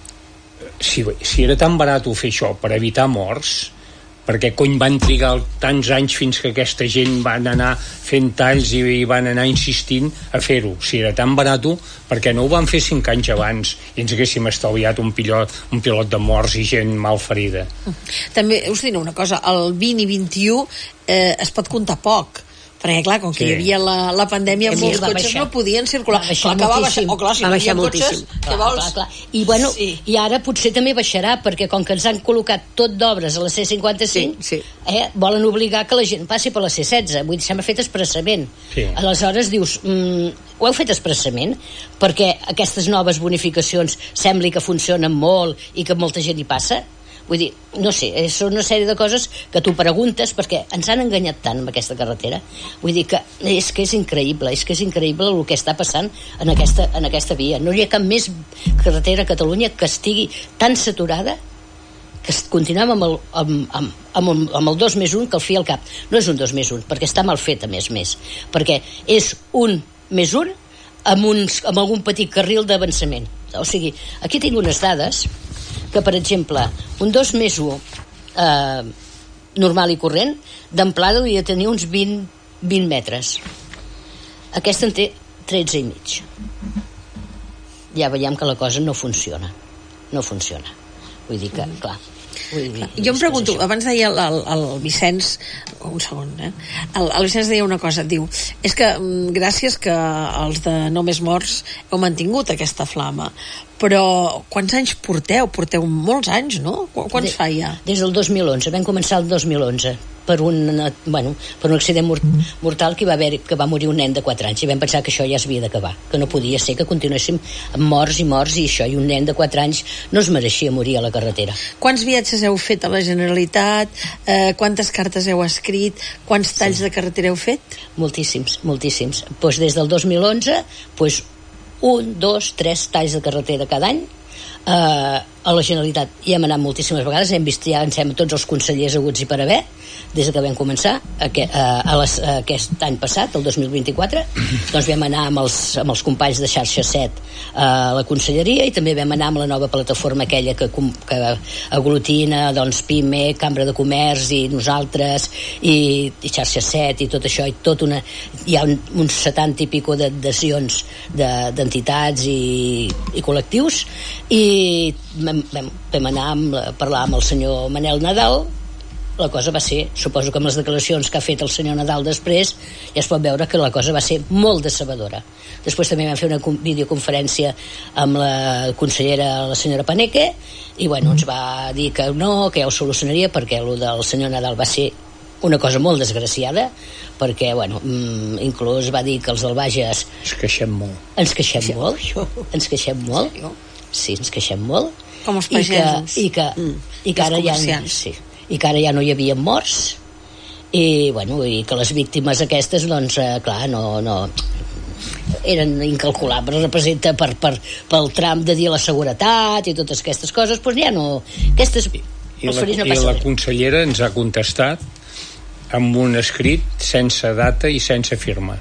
S7: si era tan barat fer això per evitar morts, perquè cony van trigar tants anys fins que aquesta gent van anar fent talls i van anar insistint a fer-ho? Si era tan barat, perquè no ho van fer 5 anys abans i ens haguéssim estalviat un pilot de morts i gent mal ferida.
S5: També us diré una cosa, el 20 i 21 es pot comptar poc, perquè clar, com que hi havia la pandèmia, molts cotxes no podien circular.
S9: Va baixar
S5: moltíssim.
S9: I bueno, i ara potser també baixarà, perquè com que ens han col·locat tot d'obres a la C55, volen obligar que la gent passi per la C16. Vull dir, sembla fet expressament. Aleshores dius, ho heu fet expressament perquè aquestes noves bonificacions sembli que funcionen molt i que molta gent hi passa? Vull dir, no sé, són una sèrie de coses que tu preguntes, perquè ens han enganyat tant amb aquesta carretera. Vull dir que és increïble el que està passant en aquesta via. No hi ha cap més carretera a Catalunya que estigui tan saturada, que continuem amb el 2+1 que al fi al cap. No és un 2+1, perquè està mal fet, a més, perquè és un més un amb algun petit carril d'avançament. O sigui, aquí tinc unes dades que, per exemple, un 2+1 normal i corrent, d'amplada hauria de tenir uns 20 metres. Aquesta en té 13,5. Ja veiem que la cosa no funciona. Vull dir que, clar...
S5: Jo em pregunto, abans deia el Vicenç, un segon, el Vicenç deia una cosa, diu, és que gràcies que els de No Més Morts heu mantingut aquesta flama, però quants anys porteu? Porteu molts anys, no? Quants fa ja?
S9: Des del 2011, vam començar el 2011 per un accident mortal que va morir un nen de 4 anys i vam pensar que això ja s'havia d'acabar, que no podia ser que continuéssim amb morts i això, i un nen de 4 anys no es mereixia morir a la carretera.
S5: Quants viatges heu fet a la Generalitat? Quantes cartes heu escrit? Quants talls de carretera heu fet?
S9: Moltíssims. Pues des del 2011, 1, 2, 3 talls de carretera cada any. A la Generalitat hi hem anat moltíssimes vegades, hem vist ja tots els consellers haguts i per haver, des que vam començar aquest any passat, el 2024. Doncs vam anar amb els companys de Xarxa 7 a la Conselleria, i també vam anar amb la nova plataforma aquella que aglutina PIME, Cambra de Comerç i nosaltres i Xarxa 7 i tot això, hi ha uns 70 i pico d'adhesions d'entitats i col·lectius, i vam anar a parlar amb el senyor Manel Nadal. La cosa va ser, suposo que amb les declaracions que ha fet el senyor Nadal després, ja es pot veure que la cosa va ser molt decebedora. Després també vam fer una videoconferència amb la consellera, la senyora Paneque, i ens va dir que no, que ja ho solucionaria, perquè el del senyor Nadal va ser una cosa molt desgraciada, perquè, inclús va dir que els del Bages... Ens queixem molt. Sí, ens queixem molt.
S5: Com els pagesos.
S9: I que ara ja no hi havia morts, i que les víctimes aquestes, doncs, clar, no eren incalculables, representa pel tram de dir la seguretat i totes aquestes coses, doncs ja no, aquestes
S7: i la consellera ens ha contestat amb un escrit sense data i sense firma.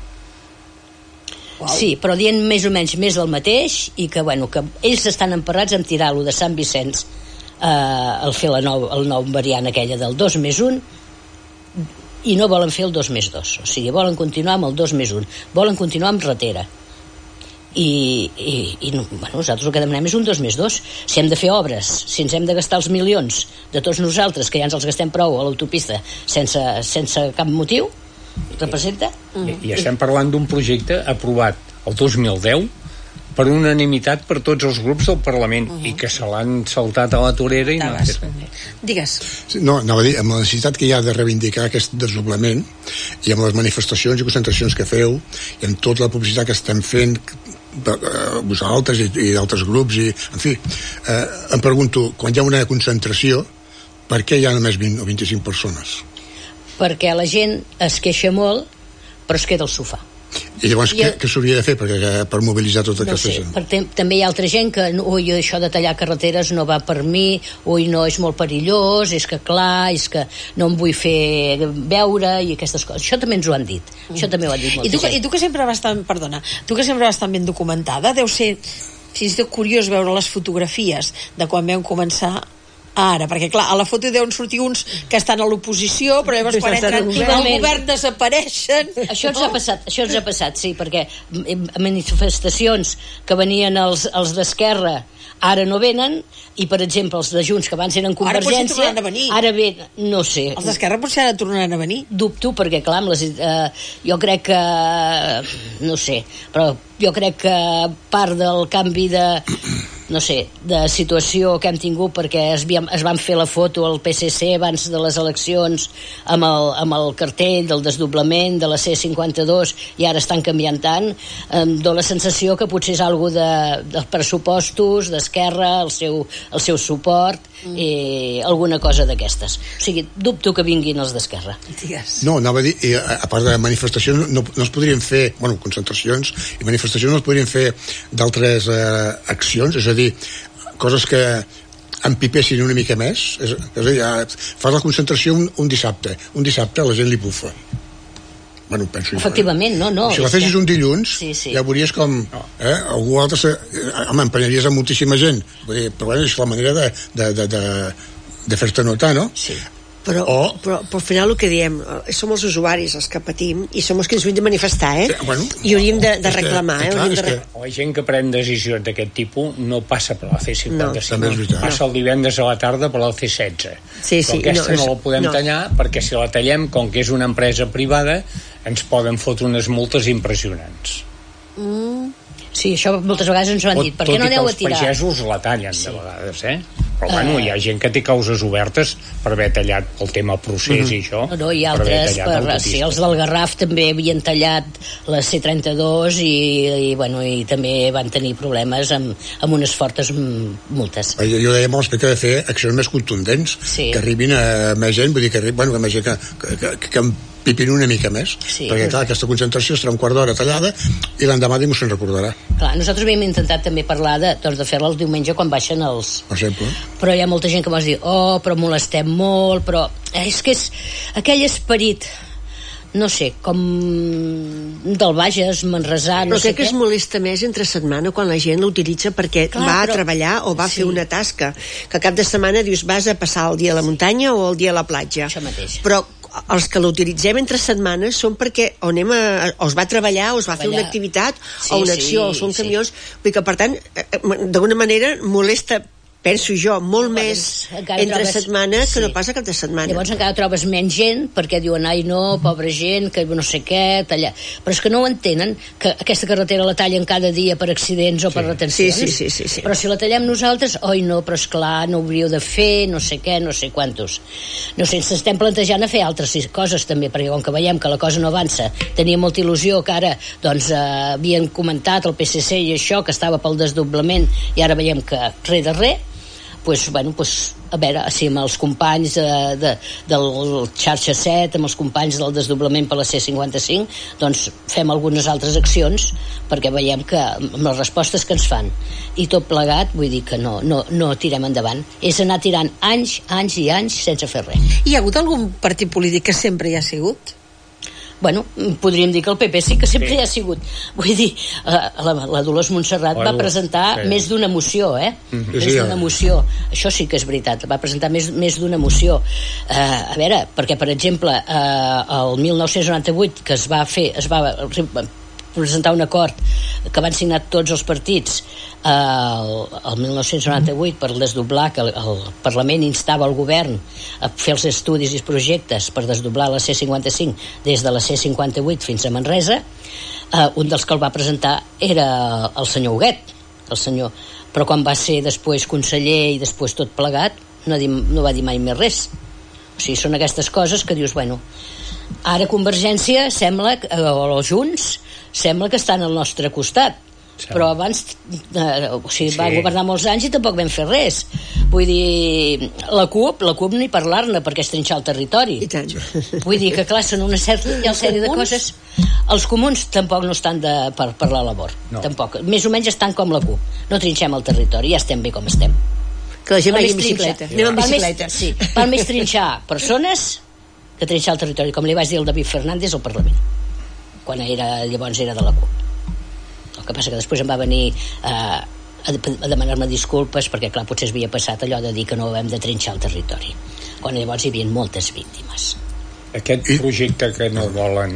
S9: Wow. Sí, però dient més o menys més del mateix, i que, que ells estan emparrats en tirar-lo de Sant Vicenç al fer el nou variant aquella del 2+1, i no volen fer el 2+2, o sigui, volen continuar amb el 2+1, volen continuar amb ratera, i nosaltres el que demanem és un 2+2. Si hem de fer obres, si ens hem de gastar els milions de tots nosaltres, que ja ens els gastem prou a l'autopista sense cap motiu, representa?
S7: I estem parlant d'un projecte aprovat el 2010 per unanimitat per tots els grups del Parlament, i que se l'han saltat a la torera i no han fet res.
S5: Digues.
S6: No, anava a dir, amb la necessitat que hi ha de reivindicar aquest desdoblament, i amb les manifestacions i concentracions que feu, i amb tota la publicitat que estem fent vosaltres i d'altres grups, i en fi, em pregunto, quan hi ha una concentració, per què hi ha només 20 o 25 persones?
S9: Perquè la gent es queixa molt, però es queda al sofà.
S6: I llavors què s'hauria de fer per mobilitzar tota aquesta gent?
S9: Perquè també hi ha altra gent que ui, això de tallar carreteres no va per mi, ui, no, és molt perillós, és que clar, és que no em vull fer veure, i aquestes coses. Això també ens ho han dit. Això també ho han dit molta gent.
S5: I tu que sempre vas tan ben documentada, deu ser fins i tot curiós veure les fotografies de quan vam començar ara, perquè clar, a la foto deuen sortir uns que estan a l'oposició, però llavors quan entren al govern desapareixen.
S9: Això ens ha passat, sí, perquè manifestacions que venien els d'Esquerra ara no venen, i per exemple els de Junts que abans eren Convergència ara ven, no sé,
S5: els d'Esquerra potser ara tornaran a venir,
S9: dubto, perquè clar, jo crec que no sé, però jo crec que part del canvi de situació que hem tingut, perquè es van fer la foto al PSC abans de les eleccions amb el cartell del desdoblament de la C52, i ara estan canviant tant, dóna la sensació que potser és algo dels pressupostos d'Esquerra, el seu suport, i alguna cosa d'aquestes. O sigui, dubto que vinguin els d'Esquerra.
S6: No, anava a dir, a part de manifestacions no es podrien fer, concentracions i manifestacions no es podrien fer d'altres accions, és a dir, coses que empipessin una mica més, és a dir, fas la concentració un dissabte a la gent li bufa. Penso
S9: efectivament, no.
S6: Si la fessis un dilluns, ja veuries com algú altre empenyaries a moltíssima gent, però és la manera de fer-te notar, no?
S8: Sí. Però al final el que diem, som els usuaris els que patim, i som els que ens hem de manifestar, i hauríem de reclamar,
S7: La gent que pren decisions d'aquest tipus no passa per la C55, passa el divendres a la tarda per la C16, però aquesta no la podem tallar, perquè si la tallem, com que és una empresa privada, ens poden fotre unes multes impressionants.
S9: Sí, això moltes vegades ens ho han dit. Per què no aneu a tirar?
S7: Tot i que els pagesos la tallen de vegades, però hi ha gent que té causes obertes per haver tallat el tema procés i això.
S9: No, i altres, els del Garraf també havien tallat la C32 i també van tenir problemes amb unes fortes multes.
S6: Jo deia molt respecte de fer accions més contundents, que arribin a més gent, vull dir que més gent que pipin una mica més, perquè clar, aquesta concentració estarà un quart d'hora tallada i l'endemà ningú se'n recordarà.
S9: Clar, nosaltres havíem intentat també parlar de fer-la el diumenge quan baixen els...
S6: Per exemple.
S9: Però hi ha molta gent que m'ha dit, però molestem molt, però és que és aquell esperit, no sé, com del Bages, Manresà, no sé què.
S8: Però crec que es molesta més entre setmana quan la gent l'utilitza perquè va a treballar o va a fer una tasca, que cap de setmana dius vas a passar el dia a la muntanya o el dia a la platja.
S9: Això mateix.
S8: Però els que l'utilitzem entre setmanes són perquè o es va a treballar o es va a fer una activitat o una acció, o són camions, vull dir que per tant d'alguna manera molesta, penso jo, molt més entre setmana que no passa cap de setmana.
S9: Llavors encara trobes menys gent perquè diuen, ai no, pobra gent, que no sé què, tallar. Però és que no ho entenen, que aquesta carretera la tallen cada dia per accidents o per retencions.
S8: Sí.
S9: Però si la tallem nosaltres, oi no, però esclar, no ho hauríeu de fer, no sé què, no sé quantos. No sé, ens estem plantejant a fer altres coses també, perquè com que veiem que la cosa no avança, tenia molta il·lusió que ara havien comentat el PSC i això, que estava pel desdoblament, i ara veiem que res de res, a veure, si amb els companys del xarxa 7, amb els companys del desdoblament per la C55, doncs fem algunes altres accions perquè veiem que amb les respostes que ens fan i tot plegat, vull dir que no tirem endavant. És anar tirant anys i anys sense fer res.
S5: Hi ha hagut algun partit polític que sempre hi ha sigut?
S9: Bueno, podríem dir que el PP sí que sempre hi ha sigut. Vull dir, la Dolors Montserrat va presentar més d'una moció, més d'una moció. Això sí que és veritat, va presentar més d'una moció. A veure, perquè, per exemple, el 1998, que es va presentar un acord que van signar tots els partits el 1998 per desdoblar, que el Parlament instava el govern a fer els estudis i els projectes per desdoblar la C55 des de la C58 fins a Manresa. Un dels que el va presentar era el senyor Huguet, però quan va ser després conseller i després tot plegat no va dir mai més res. O sigui, són aquestes coses que dius, bueno, ara Convergència sembla, o Junts sembla que estan al nostre costat, però abans van governar molts anys i tampoc vam fer res. Vull dir, la CUP ni parlar-ne, perquè és trinxar el territori. Vull dir que clar, són una sèrie de coses. Els comuns tampoc no estan per la labor, tampoc. Més o menys estan com la CUP, no trinxem el territori, ja estem bé com estem.
S8: Que la gent vagi en bicicleta. Anem en bicicleta.
S9: Sí, val més trinxar persones que trinxar el territori, com li vaig dir al David Fernández al Parlament, quan llavors era de la CUP. El que passa que després em va venir a demanar-me disculpes perquè clar, potser es havia passat allò de dir que no hem de trinxar el territori, quan llavors hi havia moltes víctimes.
S7: Aquest projecte que no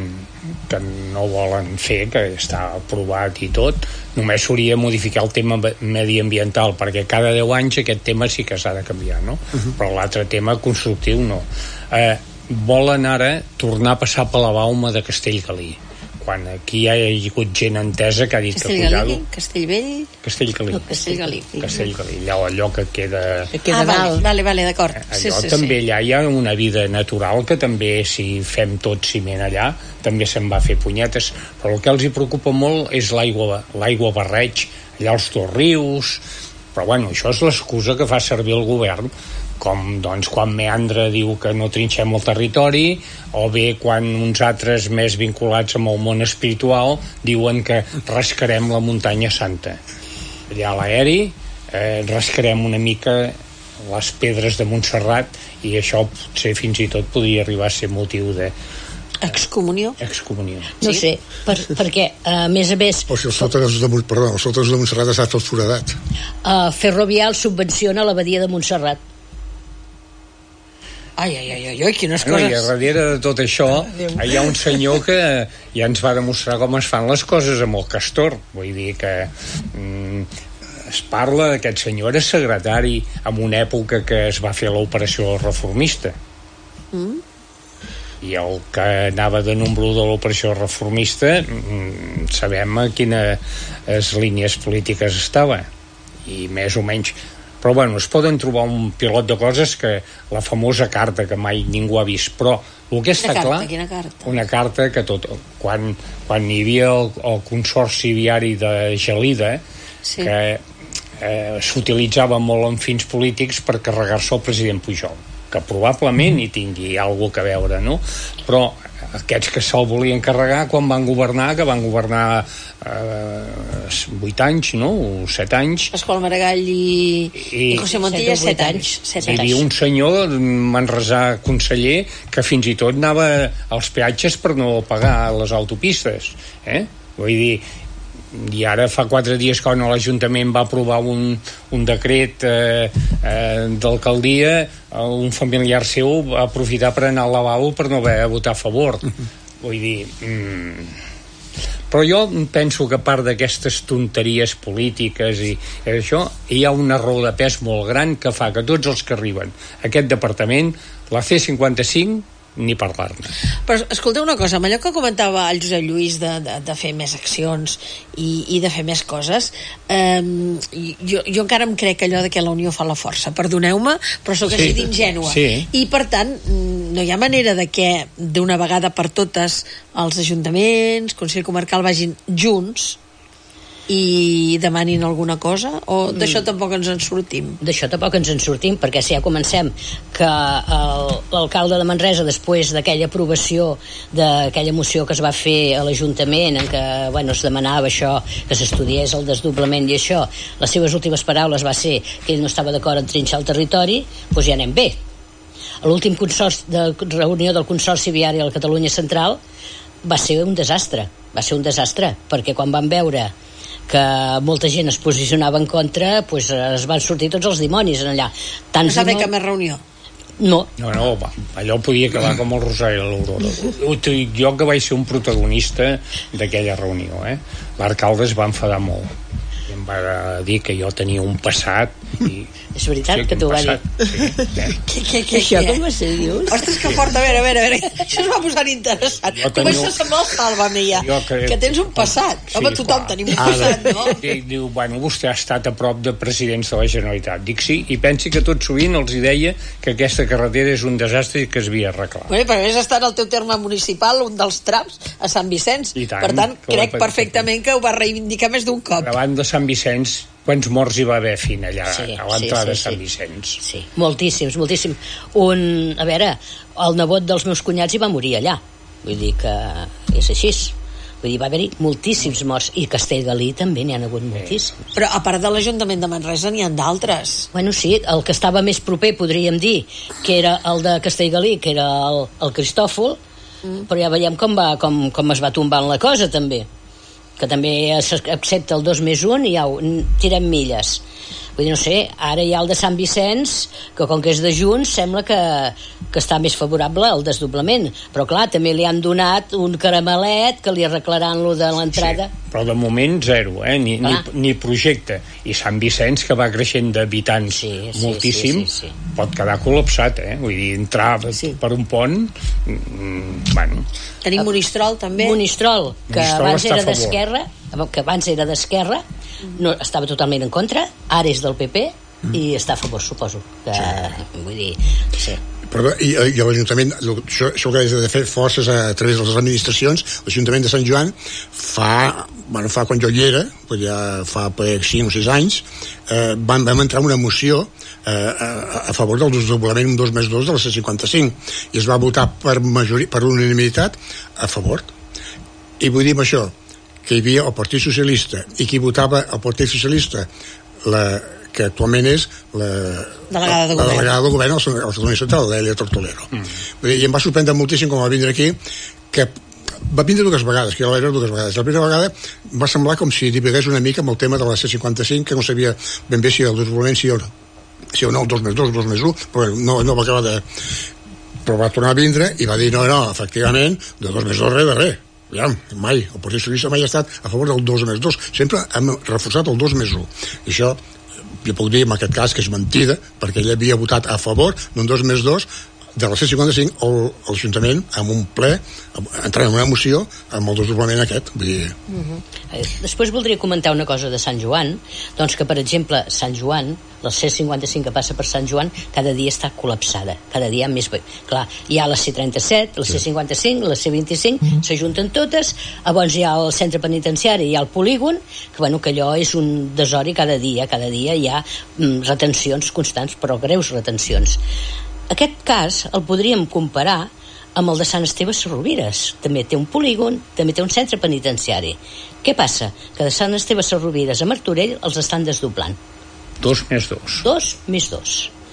S7: volen fer, que està aprovat i tot, només s'hauria de modificar el tema mediambiental, perquè cada 10 anys aquest tema sí que s'ha de canviar, no? Però l'altre tema constructiu no. Volen ara tornar a passar per la bauma de Castellgalí, quan aquí hi ha hagut gent entesa que ha dit
S5: Castellgalí,
S7: Castellgalí, allò que queda
S5: vale, d'acord.
S7: També allà hi ha una vida natural que també, si fem tot ciment allà, també se'n va fer punyetes, però el que els hi preocupa molt és l'aigua barreig allà als dos rius, però bueno, això és l'excusa que fa servir el govern, com doncs quan Meandra diu que no trinxem el territori, o bé quan uns altres més vinculats amb el món espiritual diuen que rascarem la muntanya santa. Allà a l'aeri rascarem una mica les pedres de Montserrat, i això potser fins i tot podria arribar a ser motiu de
S5: excomunió.
S9: No sé, perquè a més a més...
S6: O si els sòtans de Montserrat està tot foradat.
S9: Ferrovial subvenciona l'abadia de Montserrat.
S5: Ai, quines coses.
S7: I a darrere de tot això hi ha un senyor que ja ens va demostrar com es fan les coses amb el Castor. Vull dir que es parla d'aquest senyor, era secretari en una època que es va fer l'operació reformista. I el que anava de número de l'operació reformista sabem a quines línies polítiques estava, i més o menys. Però bueno, es poden trobar un pilot de coses, que la famosa carta que mai ningú ha vist, però el que està clar, una carta que quan hi havia el consorci viari de Gelida, que s'utilitzava molt en fins polítics per carregar-se el president Pujol, que probablement hi tingui alguna cosa a veure, no? Però aquests que se'l volien carregar quan van governar, 8 anys, no? O 7 anys.
S5: Pasqual Maragall i José Montilla, 7 anys.
S7: Hi havia un senyor manresà conseller que fins i tot anava als peatges per no pagar les autopistes, vull dir, i ara fa 4 dies quan l'Ajuntament va aprovar un decret d'alcaldia, un familiar seu va aprofitar per anar al lavabo per no haver votat a favor. Vull dir, però jo penso que a part d'aquestes tonteries polítiques i això, hi ha una raó de pes molt gran que fa que tots els que arriben a aquest departament, la C55 ni parlar-ne.
S5: Però escolteu una cosa, amb allò que comentava el Josep Lluís de fer més accions i de fer més coses, jo encara em crec allò de que la unió fa la força, perdoneu-me, però sóc així d'ingènua. I per tant no hi ha manera de que d'una vegada per totes els ajuntaments, Consell Comarcal vagin junts i demanin alguna cosa, o d'això tampoc ens en sortim?
S9: D'això tampoc ens en sortim, perquè si ja comencem que l'alcalde de Manresa, després d'aquella aprovació d'aquella moció que es va fer a l'Ajuntament en què es demanava això, que s'estudiés el desdoblament i això, les seves últimes paraules va ser que ell no estava d'acord en trinxar el territori, doncs ja anem bé. A l'últim reunió del Consorci Viari a la Catalunya Central va ser un desastre, perquè quan van veure que molta gent es posicionava en contra, doncs es van sortir tots els dimonis en allà.
S5: No s'ha fet cap més reunió?
S9: No,
S7: allò podia acabar com el Rosari a l'Aurora. Jo que vaig ser un protagonista d'aquella reunió, l'alcalde es va enfadar molt i em va dir que jo tenia un passat i...
S9: És veritat que t'ho va dir?
S5: Què?
S9: Això com va ser, dius?
S5: Ostres, que fort, a veure, això es va posar interessant. Comença a semblar el Sálvame ja, que tens un passat. Home, tothom tenim un passat, no?
S7: Diu, vostè ha estat a prop de presidents de la Generalitat. Dic sí, i pensi que tot sovint els deia que aquesta carretera és un desastre i que es havia arreglat.
S5: Bé, però és estar al teu terme municipal, un dels trams, a Sant Vicenç. Per tant, crec perfectament que ho va reivindicar més d'un cop.
S7: Davant de Sant Vicenç, quants morts hi va haver fins allà, a l'entrada de Sant Vicenç?
S9: Sí, moltíssims. A veure, el nebot dels meus cunyats hi va morir allà. Vull dir que és així. Vull dir, va haver-hi moltíssims morts. I Castellgalí també n'hi ha hagut moltíssims.
S5: Però a part de l'Ajuntament de Manresa n'hi ha d'altres.
S9: Bueno, sí, el que estava més proper, podríem dir, que era el de Castellgalí, que era el Cristòfol, però ja veiem com es va tombant la cosa, també. Que també accepta el 2+1 i ja tirem milles. Vull dir, no sé, ara hi ha el de Sant Vicenç, que com que és de Junts sembla que està més favorable al desdoblament, però clar, també li han donat un caramelet que li arreglaran lo de l'entrada.
S7: Sí, però de moment zero, ni projecte. I Sant Vicenç, que va creixent d'habitants moltíssim, pot quedar col·lapsat, vull dir, entrar per un pont, bueno...
S5: Tenim Monistrol, també.
S9: Monistrol, que abans era d'Esquerra, no, estava totalment en contra, ara és del PP i està a favor, suposo que, vull dir, sí.
S6: Però, i l'Ajuntament, això que has de fer forces a través de les administracions, l'Ajuntament de Sant Joan fa quan jo hi era, ja fa 5 o 6 anys, vam entrar una moció a favor del desdoblament 2+2 de la C55 i es va votar per unanimitat a favor. I vull dir amb això que hi havia el Partit Socialista i qui votava el Partit Socialista que actualment és la delegada del govern al Catalunya Central, l'Elia Tortolero. I em va sorprendre moltíssim quan va vindre aquí, que va vindre dues vegades, que jo l'era dues vegades. La primera vegada va semblar com si divagués una mica amb el tema de la C55, que no sabia ben bé si el desdoblament sí o no, el 2+2, 2+1, però no va acabar de... Però va tornar a vindre i va dir, no, efectivament, de 2+2 res de res. Mai, el Partit Socialista mai ha estat a favor del 2+2, sempre hem reforçat el 2+1. I això jo puc dir en aquest cas que és mentida, perquè ell havia votat a favor d'un 2+2 de la C55 o l'Ajuntament amb un ple, entrant en una moció amb el desdoblament aquest.
S9: Després voldria comentar una cosa de Sant Joan, doncs que per exemple Sant Joan, la C55 que passa per Sant Joan, cada dia està col·lapsada, cada dia més bé. Clar, hi ha la C37, la C55, la C25, s'ajunten totes, llavors hi ha el centre penitenciari, hi ha el polígon, que allò és un desori cada dia hi ha retencions constants, però greus retencions. Aquest cas el podríem comparar amb el de Sant Esteve Sesrovires. També té un polígon, també té un centre penitenciari. Què passa? Que de Sant Esteve Sesrovires a Martorell els estan desdoblant.
S7: 2+2.
S9: 2+2.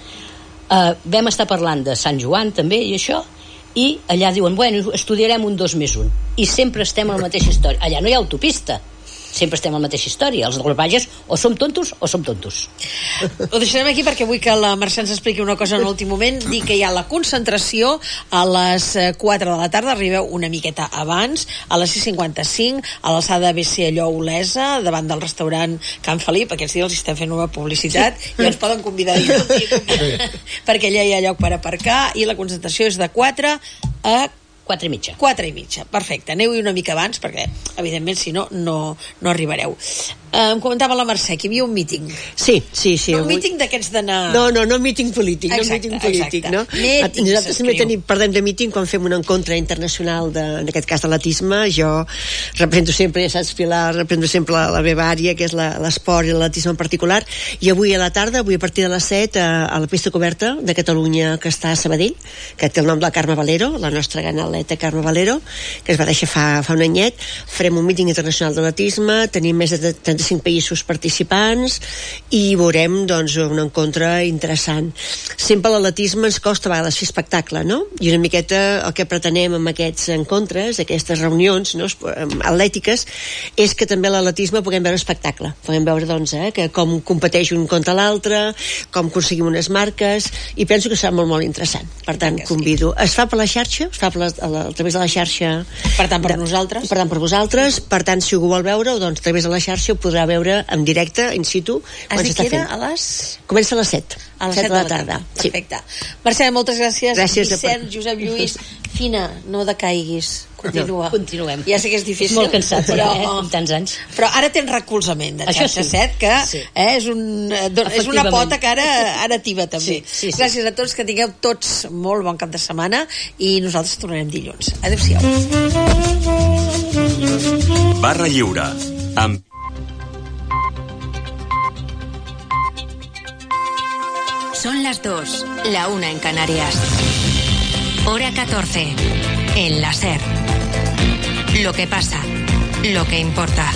S9: Vam estar parlant de Sant Joan també i això, i allà diuen, estudiarem un 2+1. I sempre estem a la mateixa història. Allà no hi ha autopista. Sempre estem a la mateixa història. Els del Bages o som tontos o som tontos.
S5: Ho deixarem aquí perquè vull que la Mercè ens expliqui una cosa en l'últim moment. Dir que hi ha la concentració a les 4 de la tarda, arribeu una miqueta abans, a les 6:55, a l'alçada ABC allò Olesa, davant del restaurant Can Felip. Aquests dies els estem fent una publicitat i ens poden convidar a dinar perquè allà hi ha lloc per aparcar, i la concentració és de 4 a
S9: 4:30.
S5: 4:30, perfecte. Aneu-hi una mica abans perquè, evidentment, si no arribareu. Em comentava la Mercè que hi havia un míting.
S8: Sí.
S5: No un míting d'aquests d'anar...
S8: No míting polític, no? Nosaltres també parlem de míting quan fem un encontre internacional, en aquest cas de l'atletisme. Jo represento sempre, ja saps, Pilar, represento sempre la meva àrea, que és l'esport i l'atletisme en particular, i avui a la tarda, avui a partir de les 7, a la pista coberta de Catalunya, que està a Sabadell, que té el nom de la Carme Valero, la nostra gran atleta Carme Valero, que es va deixar fa un anyet, farem un míting internacional de l'atletisme, tenim més de 35 països participants i veurem, doncs, un encontre interessant. Sempre l'atletisme ens costa a vegades fer espectacle, no? I una miqueta el que pretenem amb aquests encontres, aquestes reunions, no, atlètiques, és que també l'atletisme puguem veure espectacle. Puguem veure, doncs, que com competeix un contra l'altre, com aconseguim unes marques, i penso que serà molt, molt interessant. Per tant, convido. Es fa per la xarxa, es fa a través de la xarxa.
S5: Per tant, per nosaltres.
S8: Per tant, per vosaltres. Per tant, si algú vol veure, doncs, a través de la xarxa ho podrà veure en directe, in situ, quan s'està fent. Comença a les 7.
S5: A les 7 de la tarda.
S8: Sí.
S5: Perfecte. Mercè, moltes gràcies.
S8: Vicent,
S5: Josep Lluís, Fina, no decaiguis. Continua.
S9: Continuem.
S5: Ja sé que és difícil.
S9: Molt cansat, amb tants anys.
S5: Però ara tens recolzament de xarxa 7, que és una pota que ara activa també.
S9: Sí.
S5: Gràcies a tots, que tingueu tots molt bon cap de setmana i nosaltres tornarem dilluns. Adéu-siau.
S10: Barra Lliure amb
S11: Son las 2, la 1 en Canarias. Hora 14, en la SER. Lo que pasa, lo que importa.